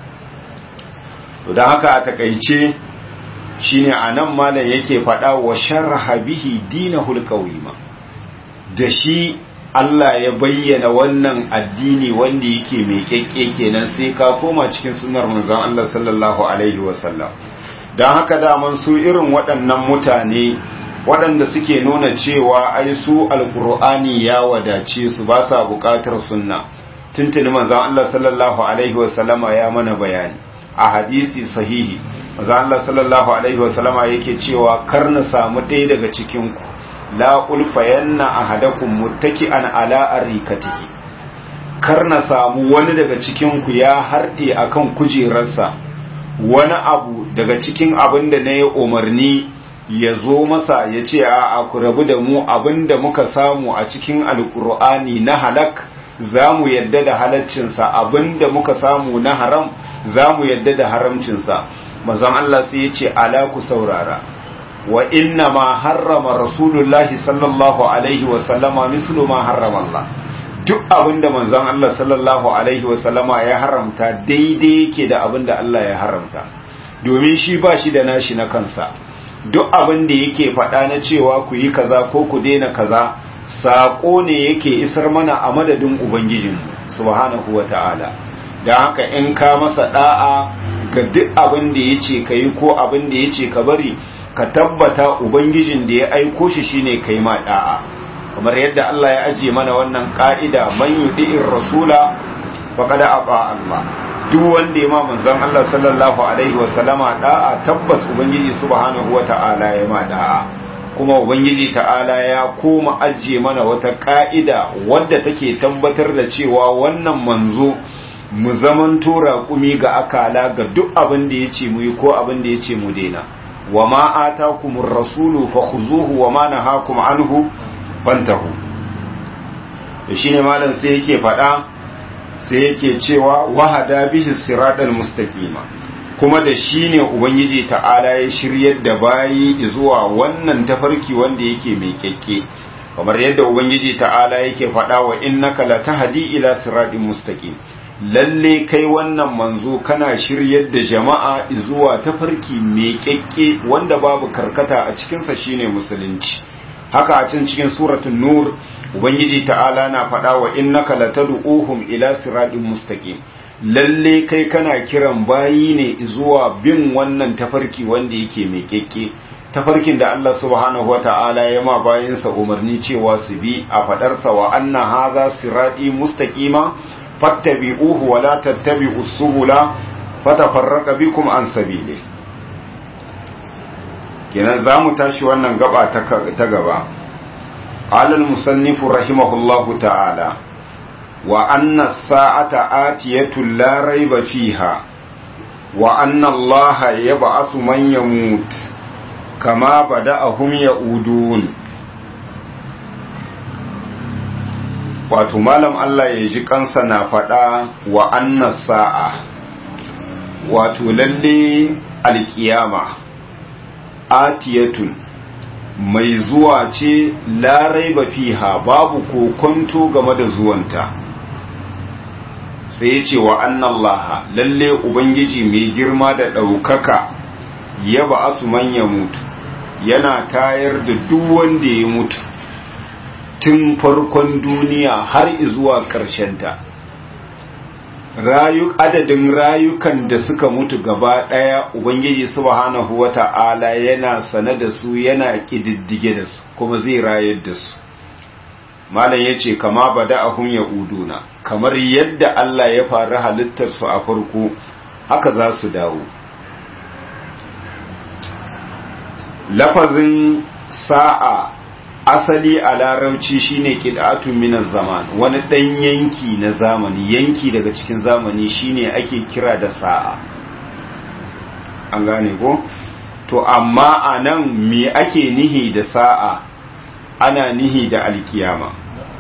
to dan haka a takeice shine anan malam yake faɗa wa sharha bihi dinahul qawima da shi Allah ya bayyana wannan addini wanda yake mai kekke kenan sai ka koma cikin sunnar manzon Allah sallallahu alaihi wasallam dan haka daman su irin waɗannan mutane waɗanda suke nuna cewa ai su alqur'ani ya wadace su ba sa buƙatar sunna tuntuni manzon Allah sallallahu alaihi wasallama ya mana bayani a hadisi sahihi manzon Allah sallallahu alaihi wasallama yake cewa kar na samu ɗaya daga cikin ku la ulfayanna ahadakum muttaki'an ala arikatihi kar na samu wani daga cikin ku ya harde akan kujerarsa wani abu daga cikin abin da nayi umarni ya zo masa ya ce a ku rabu da mu abinda muka samu a cikin alkur'ani na halak zamu yadda da halaccinsa abinda muka samu na haram zamu yadda da haramcinsa manzon Allah sai ya ce ala ku saurara wa inna ma harrama rasulullahi sallallahu alaihi wa sallama mislu ma harrama Allah duk abinda manzon Allah sallallahu alaihi wa sallama ya haramta daidai yake da abinda Allah ya haramta domin shi ba shi da nashi na kansa duk abinda yake faɗa na cewa ku yi kaza ko ku daina kaza saƙo ne yake isar mana a madadin ubangijin subhanahu wata'ala dan haka in ka masa da'a ga duk abin da yace kai ko abin da yace ka bari ka tabbata ubangijin da ya aiko shi shine kai ma da'a kamar yadda Allah ya ajiye mana wannan ka'ida man yudi'ir rasula faqad ata Allah duk wanda ya ma manzon Allah sallallahu alaihi wa sallama da'a tabbas ubangiji subhanahu wata'ala ya ma da'a kuma ubangiji ta'ala ya koma ajiye mana wata ka'ida wadda take tabbatar da cewa wannan manzo mu zaman tora kumi ga akala ga duk abin da yace mu yi ko abin da yace mu daina wa ma atakumur rasulu fakhuzuhu wa ma nahakum anhu fantahu shine malam sai yake fada sai yake cewa wahada bihi siratal mustaqima kuma da shine ubangiji ta'ala ya shiryar da bayi zuwa wannan tafarki wanda yake mai kekke kamar yadda ubangiji ta'ala yake fada wa innaka latahdi ila siratal mustaqim lalle kai wannan manzo kana shiryar da jama'a zuwa tafarki mai kekke wanda babu karkata a cikinsa shine musulunci haka a cikin cikin suratul nur ubangiji ta'ala na faɗa wa innaka latad'uhum ila siratin mustaqim lalle kai kana kiran bayi ne zuwa bin wannan tafarki wanda yake mai kekke tafarkin da Allah subhanahu wata'ala ya ma bayinsa umarni cewa su bi a faɗarsa wa anna hadha sirati mustaqima fattabi'uhu wa la tattabi'us subula fatafarraqa bikum an sabili kenan zamu tashi wannan gaba ta gaba alal musannifu rahimahullahu ta'ala wa anna as-sa'ata atiyatu la rayba fiha wa anna allaha yab'athu man yamut kama bada'ahum ya'udun wato malam Allah ya ji kansa na faɗa wa anna sa'a wato lalle alkiyama atiyatun mai zuwa ce la raiba fiha babu kokonto game da zuwanta sai ya ce wa annallaha lalle ubangiji mai girma da ɗaukaka ya ba asu manya mutu yana tayar da duk wanda ya mutu tun farkon duniya har zuwa ta. rayu adadin rayukan da suka mutu gaba ɗaya ubangiji subhanahu wata'ala yana sane da su yana ƙididdige da su kuma zai rayar da su malam yace kama bada'ahum yauduna kamar yadda Allah ya fara halittar su a farko haka za su dawo lafazin sa'a asali a larauci shine qid'atun minaz zaman wani dan yanki na zamani yanki daga cikin zamani shine ake kira da sa'a an gane ko to amma anan me ake nihi da sa'a ana nihi da alkiyama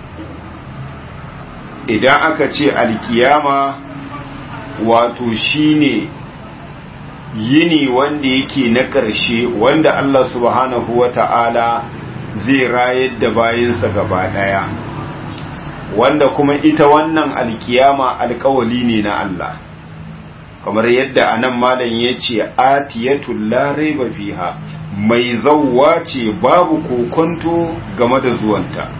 idan aka ce alkiyama wato shine yini wanda yake na ƙarshe wanda Allah subhanahu wata'ala zai rayar da bayinsa gaba ɗaya wanda kuma ita wannan alkiyama alkawali ne na Allah kamar yadda anan malam ya ce atiyatul la raiba fiha mai zawwa ce babu kokonto game da zuwanta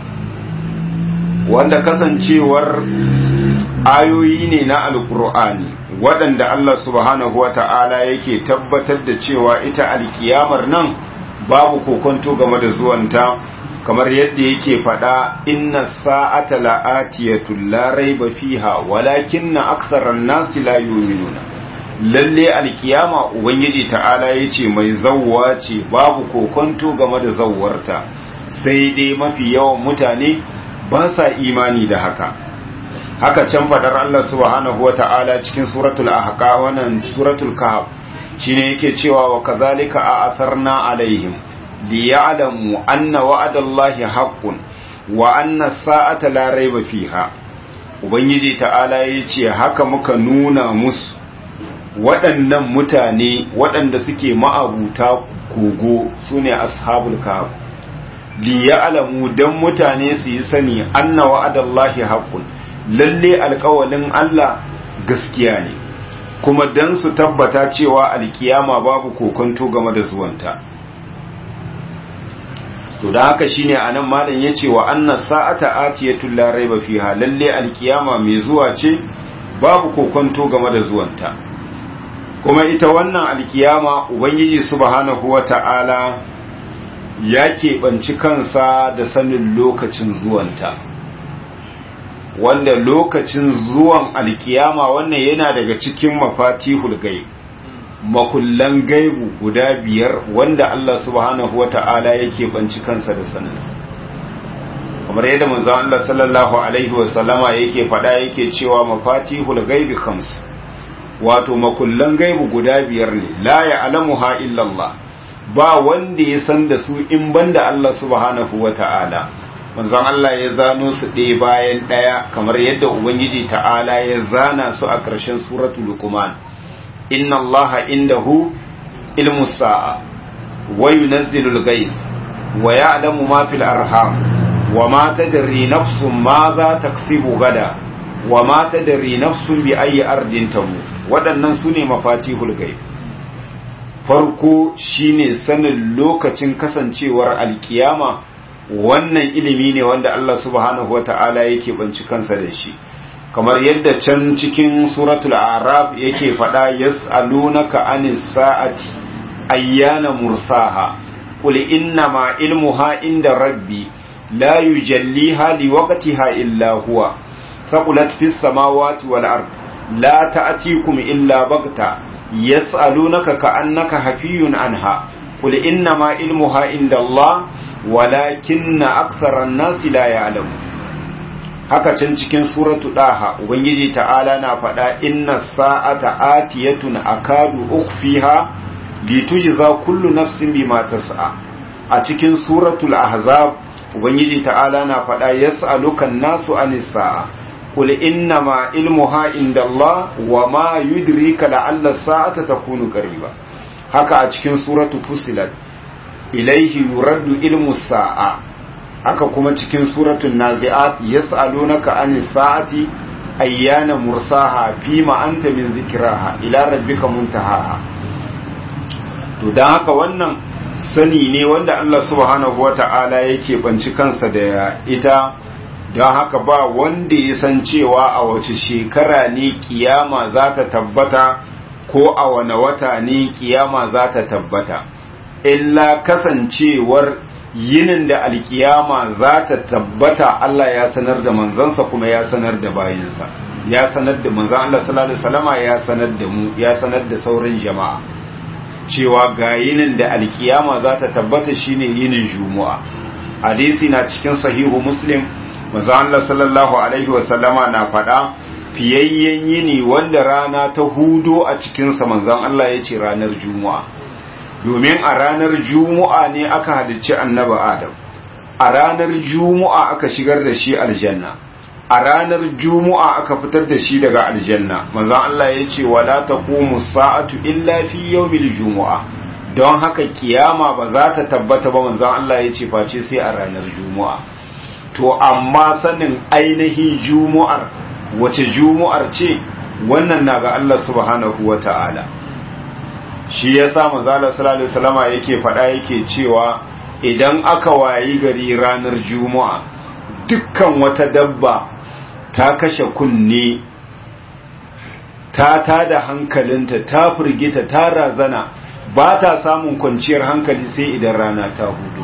wanda kasancewar ayoyi ne na alkur'ani waɗanda Allah subhanahu wata'ala yake tabbatar da cewa ita alkiyamar nan babu kokonto game da zuwanta kamar yadda yake faɗa inna sa'ata la'atiyatul la raiba fiha walakinna aktharan nasi la yu'minuna lalle alkiyama ubangiji ta'ala yace mai zawwa ce babu kokonto game da zawwarta sai dai mafi yawan mutane ba sa imani da haka haka can fadar Allah subhanahu wata'ala cikin suratul ahqaf wannan suratul kahf shine yake cewa wa kadhalika a'atharna alaihim liya'lamu anna wa'adallahi haqqun wa anna as-sa'ata la rayba fiha ubangiji ta'ala yace haka muka nuna musu waɗannan mutane waɗanda suke ma'abuta kogo sune ashabul kahf liya'lamu dan mutane su yi sani anna wa'adallahi haqqun lalle alƙawalin Allah gaskiya ne kuma dan su tabbata cewa alkiyama babu kokonto game da zuwanta to da haka shine anan malam yace wa anna sa'ata atiyatul la raiba fiha lalle alkiyama mai zuwa ce babu kokonto game da zuwanta kuma ita wannan alkiyama ubangiji subhanahu wata'ala ya keɓanci kansa da sanin lokacin zuwanta wanda lokacin zuwan alkiyama wannan yana daga cikin mafatihul gaib makullan gaibu guda biyar wanda Allah subhanahu wata'ala yake banci kansa da saninsa kamar yadda manzon Allah sallallahu alaihi wasallama yake faɗa yake cewa mafatihul gaibi khams wato makullan gaibu guda biyar ne la ya'lamuha illa Allah ba wanda ya san da su in banda Allah subhanahu wata'ala manzon Allah ya zano su ɗaya bayan ɗaya kamar yadda Ubangiji ta'ala ya zana su a ƙarshen suratul Luqman inna Allaha indahu ilmu sa'a wa yunazzilul ghais wa ya'lamu ma fil arham wa ma tadri nafsun ma za taksibu gada wa ma tadri nafsun bi ayyi ardin tamut waɗannan sune mafatihul ghaib farko shine sanin lokacin kasancewar alkiyama wannan ilimi ne wanda Allah subhanahu wata'ala yake banci kansa da shi kamar yadda can cikin suratul araf yake faɗa yas'alunaka anis sa'ati ayyana mursaha qul inna ma ilmuha inda rabbi la yujalliha liwaqtiha illa huwa thaqulat fis samawati wal ard la ta'tikum illa baghta yas'alunaka ka'annaka hafiyun anha qul inna ma ilmuha inda Allah walakinna aktharan nasi la ya'lamu haka can cikin suratu daha ubangiji ta'ala na faɗa inna sa'ata atiyatun akadu ukhfiha litujza kullu nafsin bima tas'a a cikin suratul ahzab ubangiji ta'ala na faɗa yas'aluka an-nasu anis sa'a qul inna ma ilmuha indallah wa ma yudrika la'alla as-sa'ata takunu qariba haka a cikin suratu fusilat ilaihi yuraddu ilmu sa'a. Haka kuma cikin suratul nazi'at yas'alunaka anis sa'ati ayyana mursaha fima anta min zikraha ila rabbika muntahaha. To dan haka wannan sani ne wanda Allah subhanahu wata'ala yake banci kansa da ita, don haka ba wanda ya san cewa a wace shekara ne kiyama za ta tabbata ko a wane wata ne kiyama za ta tabbata, illa kasancewar yinin da alkiyama za ta tabbata Allah ya sanar da manzansa kuma ya sanar da bayinsa, ya sanar da manzan Allah sallallahu alaihi wasallama ya sanar da mu, ya sanar da sauran jama'a cewa ga yinin da alkiyama za ta tabbata shine yinin Juma'a. Hadisi na cikin sahihu Muslim, manzan Allah sallallahu alaihi wasallama na faɗa fiyayyen yini wanda rana ta hudo a cikinsa, manzan Allah ya ce ranar Juma'a. Domin a ranar Juma'a ne aka halicci annabi Adam, a ranar Juma'a aka shigar da shi aljanna, a ranar Juma'a aka fitar da shi daga aljanna. Manzon Allah ya ce wala taqumu sa'atu illa fi yawmil Juma'a, don haka kiyama ba za ta tabbata ba, manzon Allah ya ce face sai a ranar Juma'a. To amma sanin ainihin Juma'ar wace Juma'ar ce, wannan na ga Allah subhanahu wata'ala. Shi ya sa manzala sallallahu alaihi wasallama yake faɗa yake cewa idan aka wayi gari ranar Juma'a dukkan wata dabba ta kashe kunne, ta tada hankalinta, ta firgita, ta razana, ba ta samun kwanciyar hankali sai idan rana ta hudu.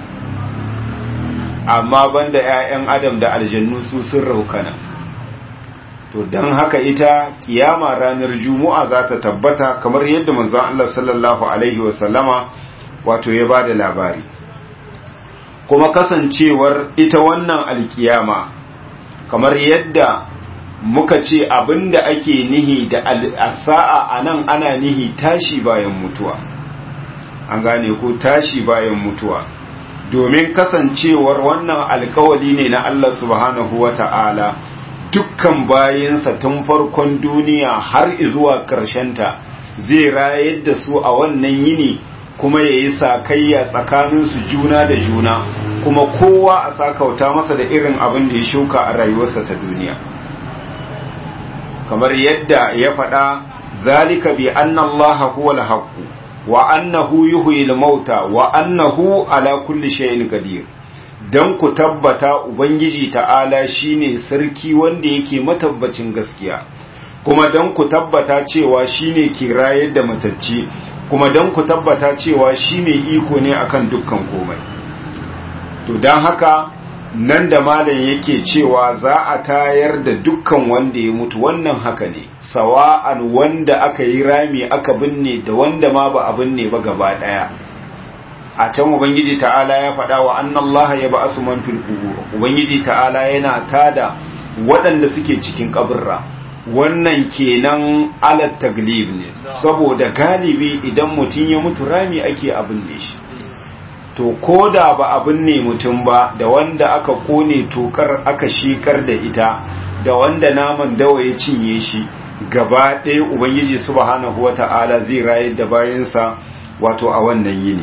Amma banda 'ya'yan Adam da aljannu su sun raukana. To don haka ita kiyama ranar Juma'a za ta tabbata kamar yadda manzon Allah sallallahu alaihi wasallama wato ya bada labari. Kuma kasancewar ita wannan alkiyama kamar yadda muka ce abinda ake nihi da as-sa'a anan ana nihi tashi bayan mutuwa. An gane ko tashi bayan mutuwa. Domin kasancewar wannan alkawali ne na Allah subhanahu wata'ala, dukkan bayansa tun farkon duniya har zuwa ta zai rayar da su a wannan yini, kuma ya yi sakayya tsakaninsu juna da juna, kuma kowa a sakauta masa da irin abin da ya shuka a rayuwarsa ta duniya. Kamar yadda ya faɗa, zalika bi anna Allah huwa al-haqq wa annahu yuhyil mauta wa annahu ala kulli shay'in qadir. Dan ku tabbata Ubangiji ta'ala shine sarki wanda yake matabbacin gaskiya, kuma dan ku tabbata cewa shine ke rayar da matacci, kuma dan ku tabbata cewa shine iko ne akan dukkan komai. To dan haka nan da malam yake cewa za a tayar da dukkan wanda ya mutu, wannan haka ne, sawa'an wanda aka yi rami aka binne da wanda ma ba a binne ba gaba daya. A can Ubangiji ta'ala ya faɗa wa annallaha ya ba su man fil qubur, Ubangiji ta'ala yana tada waɗanda suke cikin kaburra. Wannan kenan alat taglib ne, saboda galibi idan mutum ya mutu rami ake abin ne shi. To ko da ba abin ne mutum ba, da wanda aka kone tokar aka shikar da ita, da wanda naman dawa ya cinye shi, gaba ɗaya Ubangiji subhanahu wata'ala zai rayar da bayansa wato a wannan yini.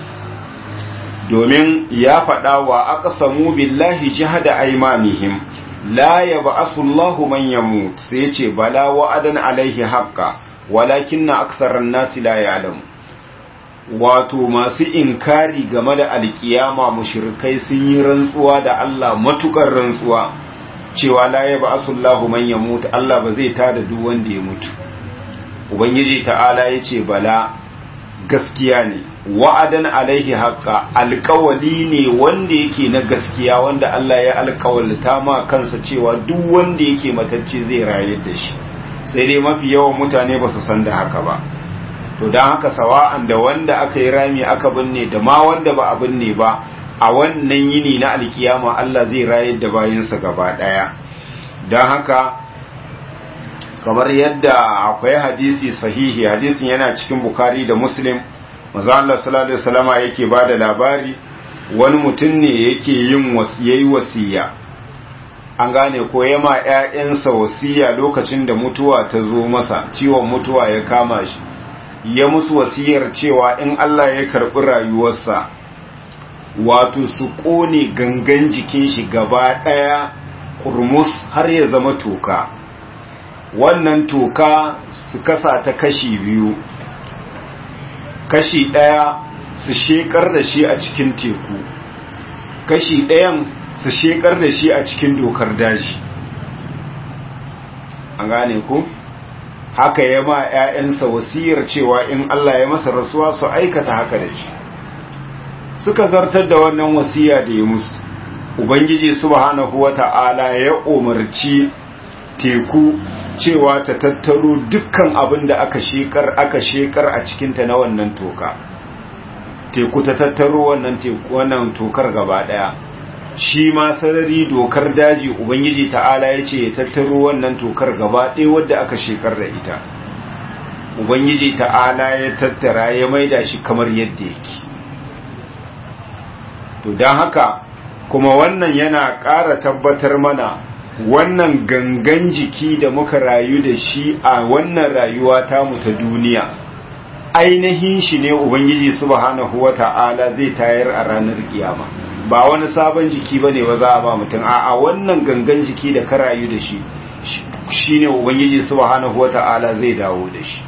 Domin ya faɗa wa aqsamu billahi jihada aymanihim la yab'asu Allahu man yamut, sai yace bala wa'adan alaihi haqqa walakinna aktharan nasi la ya'lamu. Wato masu inkari game da alkiyama mushrikai sun yi rantsuwa da Allah matukar rantsuwa cewa la yab'asu Allahu man yamut, Allah ba zai tada duk wanda ya mutu. Ubangiji ta'ala yace bala, gaskiya ne, wa'adan alaihi haqqa, alƙawali ne wanda yake na gaskiya, wanda Allah ya alƙawalta ma kansa cewa duk wanda yake matacce zai rayar da shi, sai dai mafi yawan mutane ba su san da haka ba. To don haka sawa'an da wanda aka yi rami aka binne da ma wanda ba a binne ba, a wannan yini na alkiyama Allah zai rayar da bayinsa gaba ɗaya. Don haka kamar yadda akwai hadisi sahihi, hadisin yana cikin Bukhari da Muslim, manzo Allah sallallahu alaihi wasallama yake bada labari, wani mutum ne yake yin wasiyai wasiya, an gane ko yama ƴaƴansa wasiya lokacin da mutuwa ta zo masa, ciwon mutuwa ya kama shi, ya musu wasiyar cewa in Allah ya karɓi rayuwarsa wato su ƙone gangan jikin shi gaba ɗaya kurmus har ya zama toka. Wannan toka su kasa ta kashi biyu, kashi ɗaya su shekar da shi a cikin teku, kashi ɗayan su shekar da shi a cikin dokar daji. An gane ku? Haka ya ma ‘ya'yansa wasiyar cewa in Allah ya masa rasuwa su aikata haka da shi. Suka zartar da wannan wasiya da ya musu, Ubangiji subhanahu wa ta'ala ya umarci teku cewa ta tattaro dukkan abin da aka shekar aka shekar a cikinta na wannan toka. Teku ta tattaro wannan teku wannan tokar gaba ɗaya. Shi ma sarari dokar daji Ubangiji ta'ala ya ce ya tattaro wannan tokar gaba ɗaya wadda aka shekar da ita. Ubangiji ta'ala ya tattara ya maida shi kamar yadda yake. To don haka kuma wannan yana ƙara tabbatar mana wannan gangan jiki da muka rayu da shi a wannan rayuwa tamu ta duniya ainihin shi ne Ubangiji subhanahu wata'ala zai tayar a ranar kiyama. Ba wani sabon jiki bane ba za a ba mutum, a wannan gangan jiki da ka rayu da shi shine Ubangiji subhanahu wata'ala zai dawo da shi.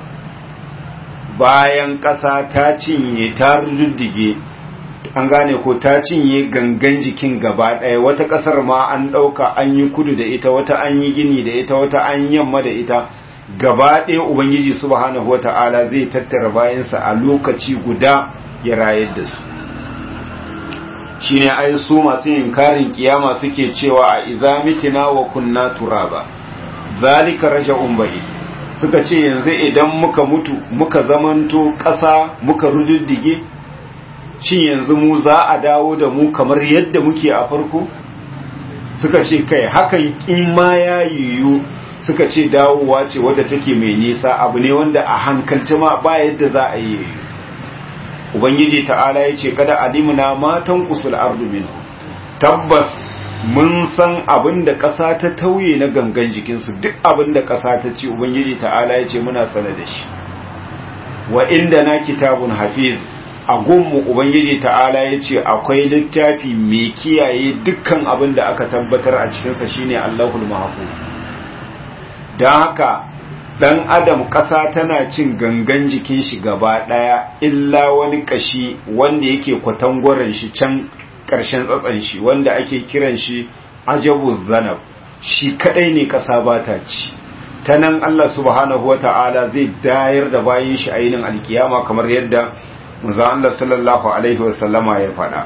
Bayan ƙasa ta cinye ta ruddige, an gane ko ta cinye gangan jikin gaba ɗaya, wata ƙasar ma an ɗauka an yi kudu da ita, wata an yi gini da ita, wata an yamma da ita, gaba ɗaya Ubangiji subhanahu wata'ala zai tattara bayansa a lokaci guda ya rayar da su. Shine ai su masu inkarin kiyama suke cewa a idza mitina wa kunna turaba zalika raja'un ba'id. Suka ce yanzu idan muka mutu muka zamanto ƙasa muka rududdige, shin yanzu mu za a dawo da mu kamar yadda muke a farko? Suka ce kai hakan kima ya yiwu, suka ce dawowa ce wadda take mai nisa, abu ne wanda a hankalci ma ba yadda za a yi. Ubangiji ta'ala ya ce kada alimuna matan kusul ardu minhu, tabbas mun san abin da ƙasa ta tauye na gangan jikinsu, duk abin da ƙasa ta ci Ubangiji ta'ala ya ce muna sane da shi. Wa inda na kitabun hafiz, a gunmu Ubangiji ta'ala ya ce akwai littafi mai kiyaye dukkan abin da aka tabbatar a cikinsa shine Allahul Mahfuz. Don haka ɗan adam ƙasa tana cin gangan jikin shi gaba ɗaya illa wani ƙashi wanda yake kwatangwaren shi can ƙarshen tsatsan shi wanda ake kiran shi ajabu zanab, shi kaɗai ne ƙasa ba ta ci. Ta nan Allah subhanahu wa ta'ala zai dayar da bayan shi ainihin alkiyama kamar yadda manzo Allah sallallahu alaihi wasallama ya faɗa.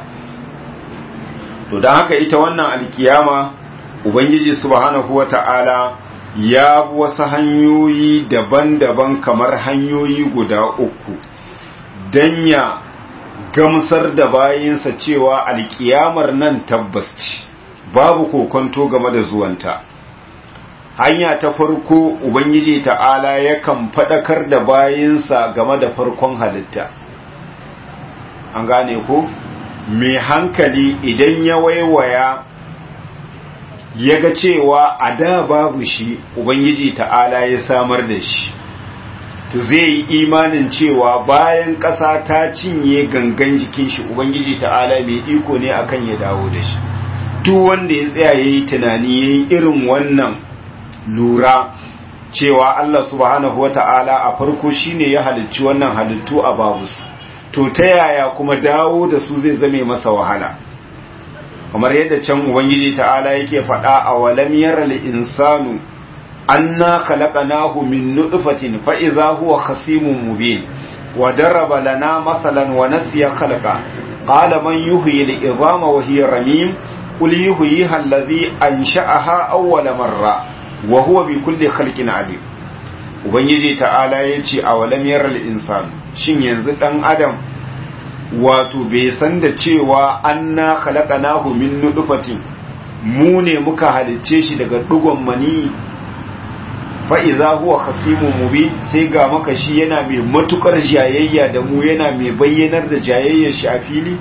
To don haka ita wannan alkiyama Ubangiji subhanahu wa ta'ala ya bi wasu hanyoyi daban-daban kamar hanyoyi guda uku don ya gamsar da bayinsa cewa alkiyamar nan tabbas ce, babu kokonto game da zuwanta. Hanya ta farko Ubangiji ta'ala yakan faɗakar da bayinsa game da farkon halitta. An gane ko? Mai hankali idan ya waiwaya ya ga cewa a da babu shi Ubangiji ta'ala ya samar da shi, to zai yi imanin cewa bayan ƙasa ta cinye gangan jikin shi Ubangiji ta'ala mai iko ne akan ya dawo da shi. Duk wanda ya tsaya ya yi tunani ya yi irin wannan lura cewa Allah subhanahu wa ta'ala a farko shine ya halicci wannan halittu a babu su, to ta yaya kuma dawo da su zai zame masa wahala? Kamar yadda can Ubangiji ta'ala yake faɗa a walam yaral insanu anna khalaqnahu min nutfatin fa idza huwa khasimun mubin wa daraba lana masalan wa nasiya khalaqa qala man yuhyi al-idhama wa hiya ramim qul yuhyiha alladhi ansha'aha awwala marra wa huwa bi kulli khalqin alim. Ubangiji ta'ala yace a walam yaral insanu, shin yanzu dan adam wato bai san da cewa anna khalaqnahu min nutfatin, mu ne muka halicce shi daga dugon mani, fa idza huwa khasimun mubin, sai ga maka shi yana mai matukar jayayya da mu, yana mai bayyanar da jayayyar shi a fili.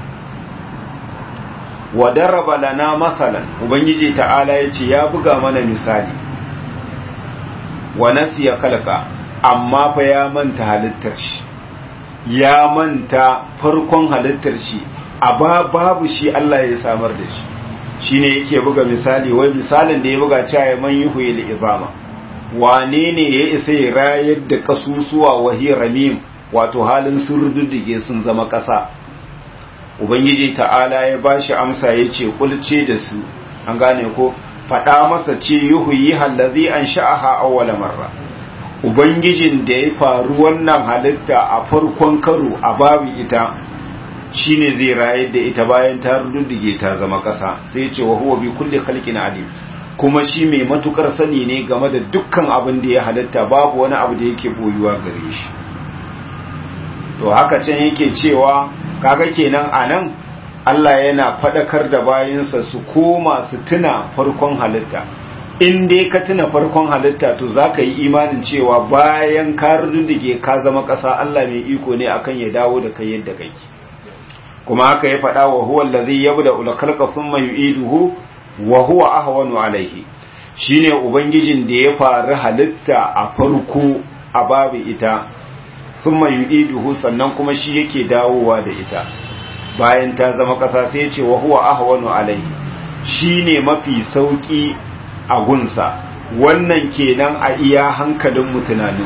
Wa daraba lana masalan, Ubangiji ta'ala yace ya buga mana misali. Wa nasiya khalaqa, amma fa ya manta halittar shi ya manta farkon halittar shi a babu shi Allah ya samar da shi shine yake buga misali wai misalin da ya buga cewa ya man yuhu il izama wane ne ya isa ya rayar da kasusuwa wahi ramim wato halin surdudige sun zama kasa ubangiji ta'ala ya bashi amsa yace kulce da su an gane ko fada masa ce yuhu yi hallazi an sha'aha awwala marra ubangijin da ya faru wannan halitta a farkon karo a babu ita shine zai rayar da ita bayan ta ruddige ta zama ƙasa sai ce wa huwa bi kulli khalqin alim kuma shi mai matukar sani ne game da dukkan abin da ya halitta babu wani abu da yake boyuwa gare shi to haka can yake cewa kaga kenan anan Allah yana fadakar da bayinsa su koma su tuna farkon halitta in dai ka tuna farkon halitta to zaka yi imanin cewa bayan ka ruddige ka zama ƙasa Allah mai iko ne akan ya dawo da kai yadda kake kuma haka ya faɗa wa huwa allazi yabda al-khalqa thumma yu'iduhu wa huwa ahwanu alayhi shine ubangijin da ya fara halitta a farko a babu ita thumma yu'iduhu sannan kuma shi yake dawowa da ita bayan ta zama ƙasa sai ya ce wa huwa ahwanu alayhi shine mafi sauki a gunsa wannan kenan a iya hankalin mu tunanin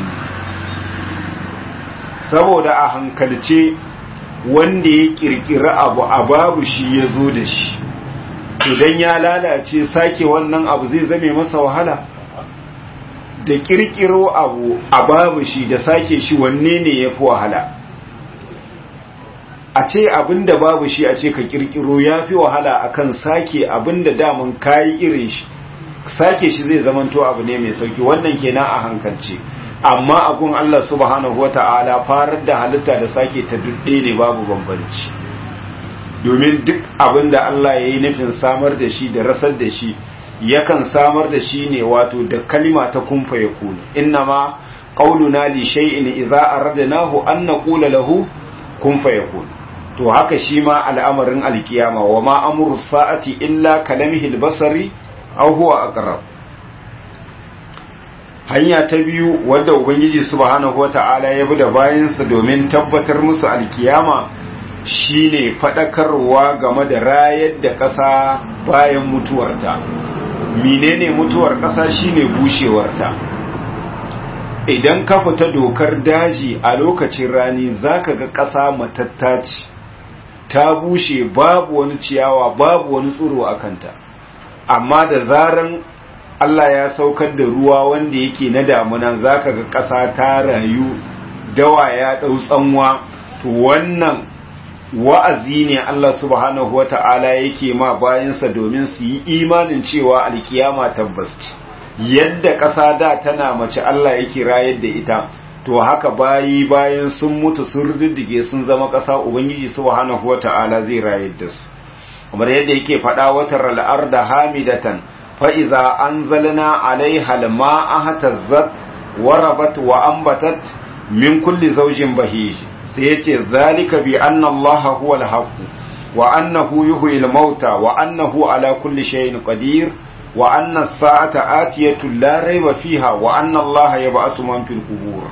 saboda a hankalce wanda ya kirkiri abu a babu shi ya zo da shi idan ya lalace sake wannan abu zai zame masa wahala da kirkiro abu a babu shi da sake shi wanne ne ya fi wahala a ce abinda babu shi a ce ka kirkiro ya fi wahala akan sake abinda daman kayi irin shi sake shi zai zamanto abu ne mai sauki wannan kenan a hankalce amma abun Allah subhanahu wata'ala farar da halitta da sake ta dudde ne babu bambanci domin duk abin da Allah ya yi nufin samar da shi da rasar da shi yakan samar da shi ne wato da kalima ta kumfa ya kuni inna ma qauluna li shay'in idza aradnahu an naqula lahu kun fayakun to haka shi ma al'amarin alkiyama wa ma amru sa'ati illa kalamihil basari aw huwa aqrab hanya ta biyu wadda ubangiji subhanahu wata'ala ya bi da bayansa domin tabbatar musu alkiyama shine fadakarwa game da rayar da ƙasa bayan mutuwarta menene mutuwar ƙasa shine bushewarta idan ka fita dokar daji a lokacin rani zaka ga ƙasa matattaci ta bushe babu wani ciyawa babu wani tsiro a kanta amma da zaran Allah ya saukar da ruwa wanda yake na damuna zaka ga ƙasa ta rayu dawa ya dau tsanwa to wannan wa'azi ne Allah subhanahu wata'ala yake ma bayansa domin su yi imanin cewa alkiyama tabbas ce yadda ƙasa da tana mace Allah yake rayar da ita to haka bayi bayan sun mutu sun riddige sun zama ƙasa ubangiji subhanahu wata'ala zai rayar da su kamar yadda yake faɗa watar al'arda hamidatan fa idza anzalna alaiha al-ma'a hatazzat warabat wa anbatat min kulli zawjin bahij sai yace zalika bi anna Allah huwa al-haqq wa annahu yuhyi al-mauta wa annahu ala kulli shay'in qadir wa anna as-sa'ata atiyatu la rayba fiha wa anna Allah yab'athu man fil qubur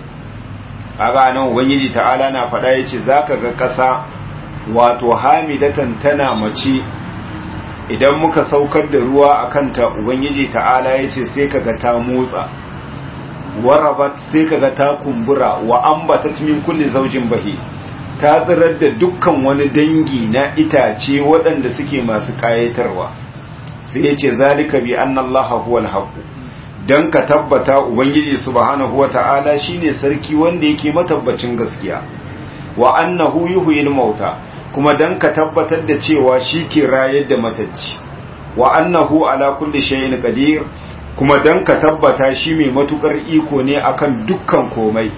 kaga nan ubangiji ta'ala na faɗa yace zaka ga ƙasa wato hamidatan tana mace idan muka saukar da ruwa akan ta ubangiji ta'ala yace sai kaga ta motsa warabat sai kaga ta kumbura wa ambatat min kulli zawjin bahi ta tsirar da dukkan wani dangi na itace waɗanda suke masu kayatarwa sai yace zalika bi anna allaha huwal haqq dan ka tabbata ubangiji subhanahu wata'ala shine sarki wanda yake matabbacin gaskiya wa annahu yuhyil mauta kuma dan ka tabbatar da cewa shi ke rayar da matacci wa annahu ala kulli shay'in qadir kuma dan ka tabbata shi mai matukar iko ne akan dukkan komai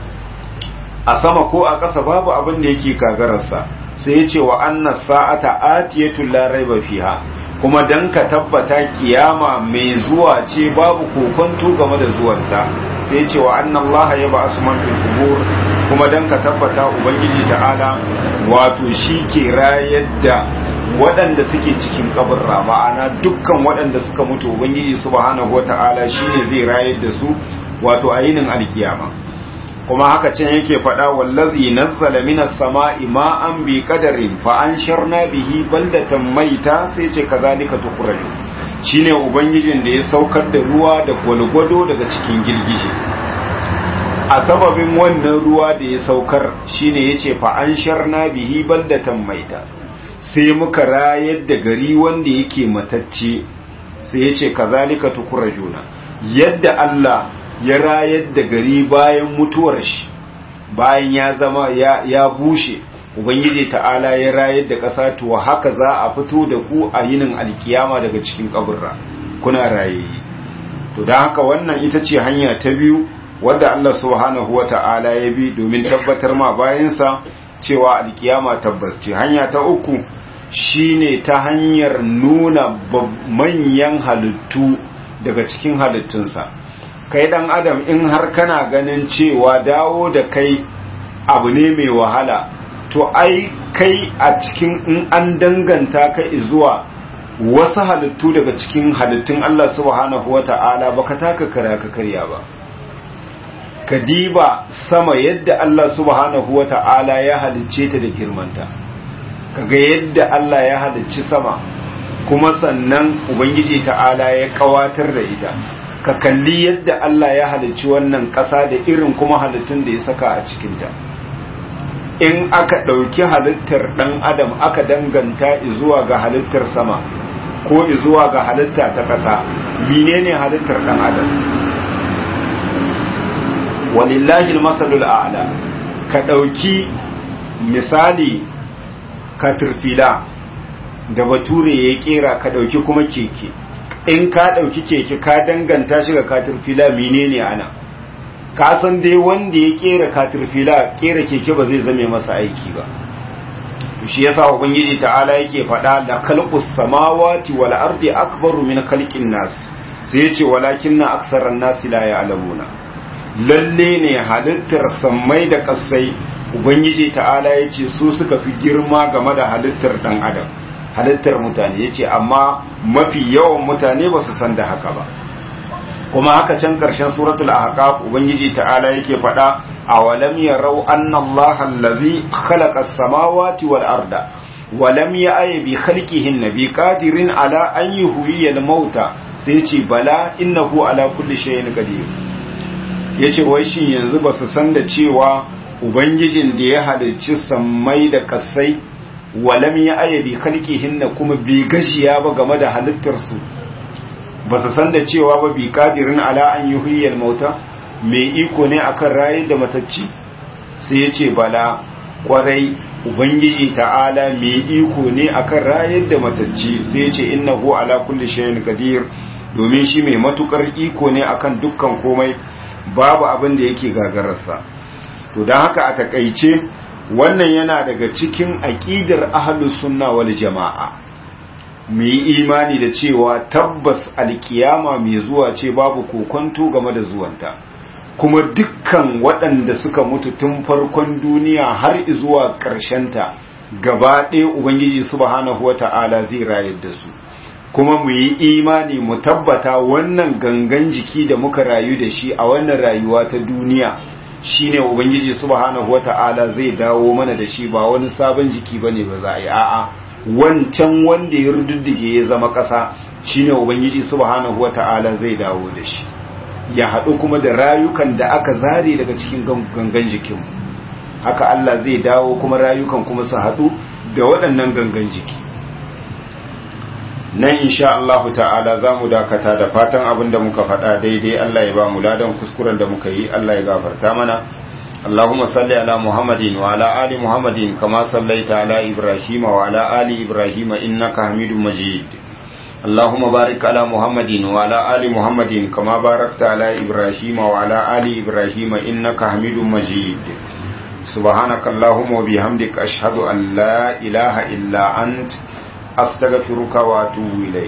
a sama ko a ƙasa babu abin da yake kagararsa sai ya ce wa anna sa'ata atiyatul la raiba fiha kuma dan ka tabbata kiyama mai zuwa ce babu kokonto game da zuwanta sai ya ce wa anna Allah ya ba'asu man fil qubur kuma dan ka tabbata ubangiji ta'ala wato shi ke rayar da waɗanda suke cikin kaburra ma'ana dukkan waɗanda suka mutu ubangiji subhanahu wata'ala shine zai rayar da su wato a yinin alkiyama. kuma haka can yake faɗa wallazi nazzala minas sama'i ma'an bi qadarin fa ansharna bihi baldatan maita sai ce kazalika tukhraju shine ubangijin da ya saukar da ruwa da gwalgwado daga cikin girgije a sababin wannan ruwa da ya saukar shine yace fa ansharna bihi baldatan maita sai muka rayar da gari wanda yake matacce sai yace kazalika tukhrajuna yadda Allah ya rayar da gari bayan mutuwar shi bayan ya zama ya, ya bushe ubangiji ta'ala ya rayar da ƙasa to haka za a fito da ku a yinin alkiyama daga cikin kaburra kuna rayayi to dan haka wannan ita ce hanya ta biyu wadda Allah subhanahu wata'ala ya bi domin tabbatar ma bayansa cewa alkiyama tabbas ce. Hanya ta uku shine ta hanyar nuna manyan halittu daga cikin halittunsa. Kai dan adam in har kana ganin cewa dawo da kai abu ne mai wahala to ai kai a cikin in an danganta ka zuwa wasu halittu daga cikin halittun Allah subhanahu wata'ala baka taka kara ka karya ba. Ka diba sama yadda Allah subhanahu wata'ala ya halicce ta da girmanta, kaga yadda Allah ya halicci sama kuma sannan ubangiji ta'ala ya kawatar da ita. Ka kalli yadda Allah ya halicci wannan ƙasa da irin kuma halittun da ya saka a cikinta. In aka ɗauki halittar ɗan adam aka danganta zuwa ga halittar sama ko zuwa ga halitta ta ƙasa, menene halittar ɗan adam? Walillahi al-masalul a'la. Ka ɗauki misali katirfila da bature ya kera, ka ɗauki kuma keke. In ka ɗauki keke ka danganta shi ga katirfila, menene ana? Ka san dai wanda ya kera katirfila kera keke ba zai zame masa aiki ba. Shi yasa ubangiji ta'ala yake faɗa da khalqus samawati wal ardi akbaru min khalqin nas, sai yace walakinna aktharan nasi la ya'lamuna. Lalle ne halittar sammai da kasai ubangiji ta'ala yace su suka fi girma game da halittar dan adam, halittar mutane yace amma mafi yawan mutane ba su san da haka ba. Kuma haka can ƙarshen suratul ahqaf ubangiji ta'ala yake faɗa awalam yarau anna allaha allazi khalaqa as-samawati wal arda wa lam ya'y bi khalqihinna bi qadirin ala an yuhyiya al-mauta sai yace bala innahu ala kulli shay'in qadir. Yace wai shin yanzu ba su san da cewa ubangijin da ya halicci sammai da kasai walam ya'y bi khalqihinna kuma bi gashiya ba game da halittar su, ba su san da cewa ba bi kadirin ala an yuhyiyal mauta mai iko ne akan rayar da matacci. Sai ya ce bala kwarai ubangiji ta'ala mai iko ne akan rayar da matacci. Sai ya ce innahu ala kulli shay'in qadir, domin shi mai matukar iko ne akan dukkan komai, babu abin da yake gagararsa. To dan haka a takaice wannan yana daga cikin aqidar ahlus sunna wal jama'a, mu yi imani da cewa tabbas alkiyama mai zuwa ce babu kokonto game da zuwanta, kuma dukkan waɗanda suka mutu tun farkon duniya har zuwa ta gaba ɗaya ubangiji subhanahu wata'ala zai rayar da su. Kuma mu yi imani mu tabbata wannan gangan jiki da muka rayu da shi a wannan rayuwa ta duniya shine ubangiji subhanahu wata'ala zai dawo mana da shi, ba wani sabon jiki bane ba za a yi a'a wancan wanda ya rududdige ya zama ƙasa shine ubangiji subhanahu wata'ala zai dawo da shi, ya haɗu kuma da rayukan da aka zare daga cikin gangan jikinmu. Haka Allah zai dawo kuma rayukan kuma su haɗu da waɗannan gangan jiki. Nan insha Allahu ta'ala za mu dakata, da fatan abin da muka faɗa daidai Allah ya ba mu ladan, kuskuren da muka yi Allah ya gafarta mana. اللهم صل على محمد وعلى آل محمد كما صليت على إبراهيم وعلى آل إبراهيم إنك حميد مجيد. اللهم بارك على محمد وعلى آل محمد كما باركت على إبراهيم وعلى آل إبراهيم إنك حميد مجيد. سبحانك اللهم وبحمدك أشهد أن لا إله إلا أنت أستغفرك وأتوب إليك.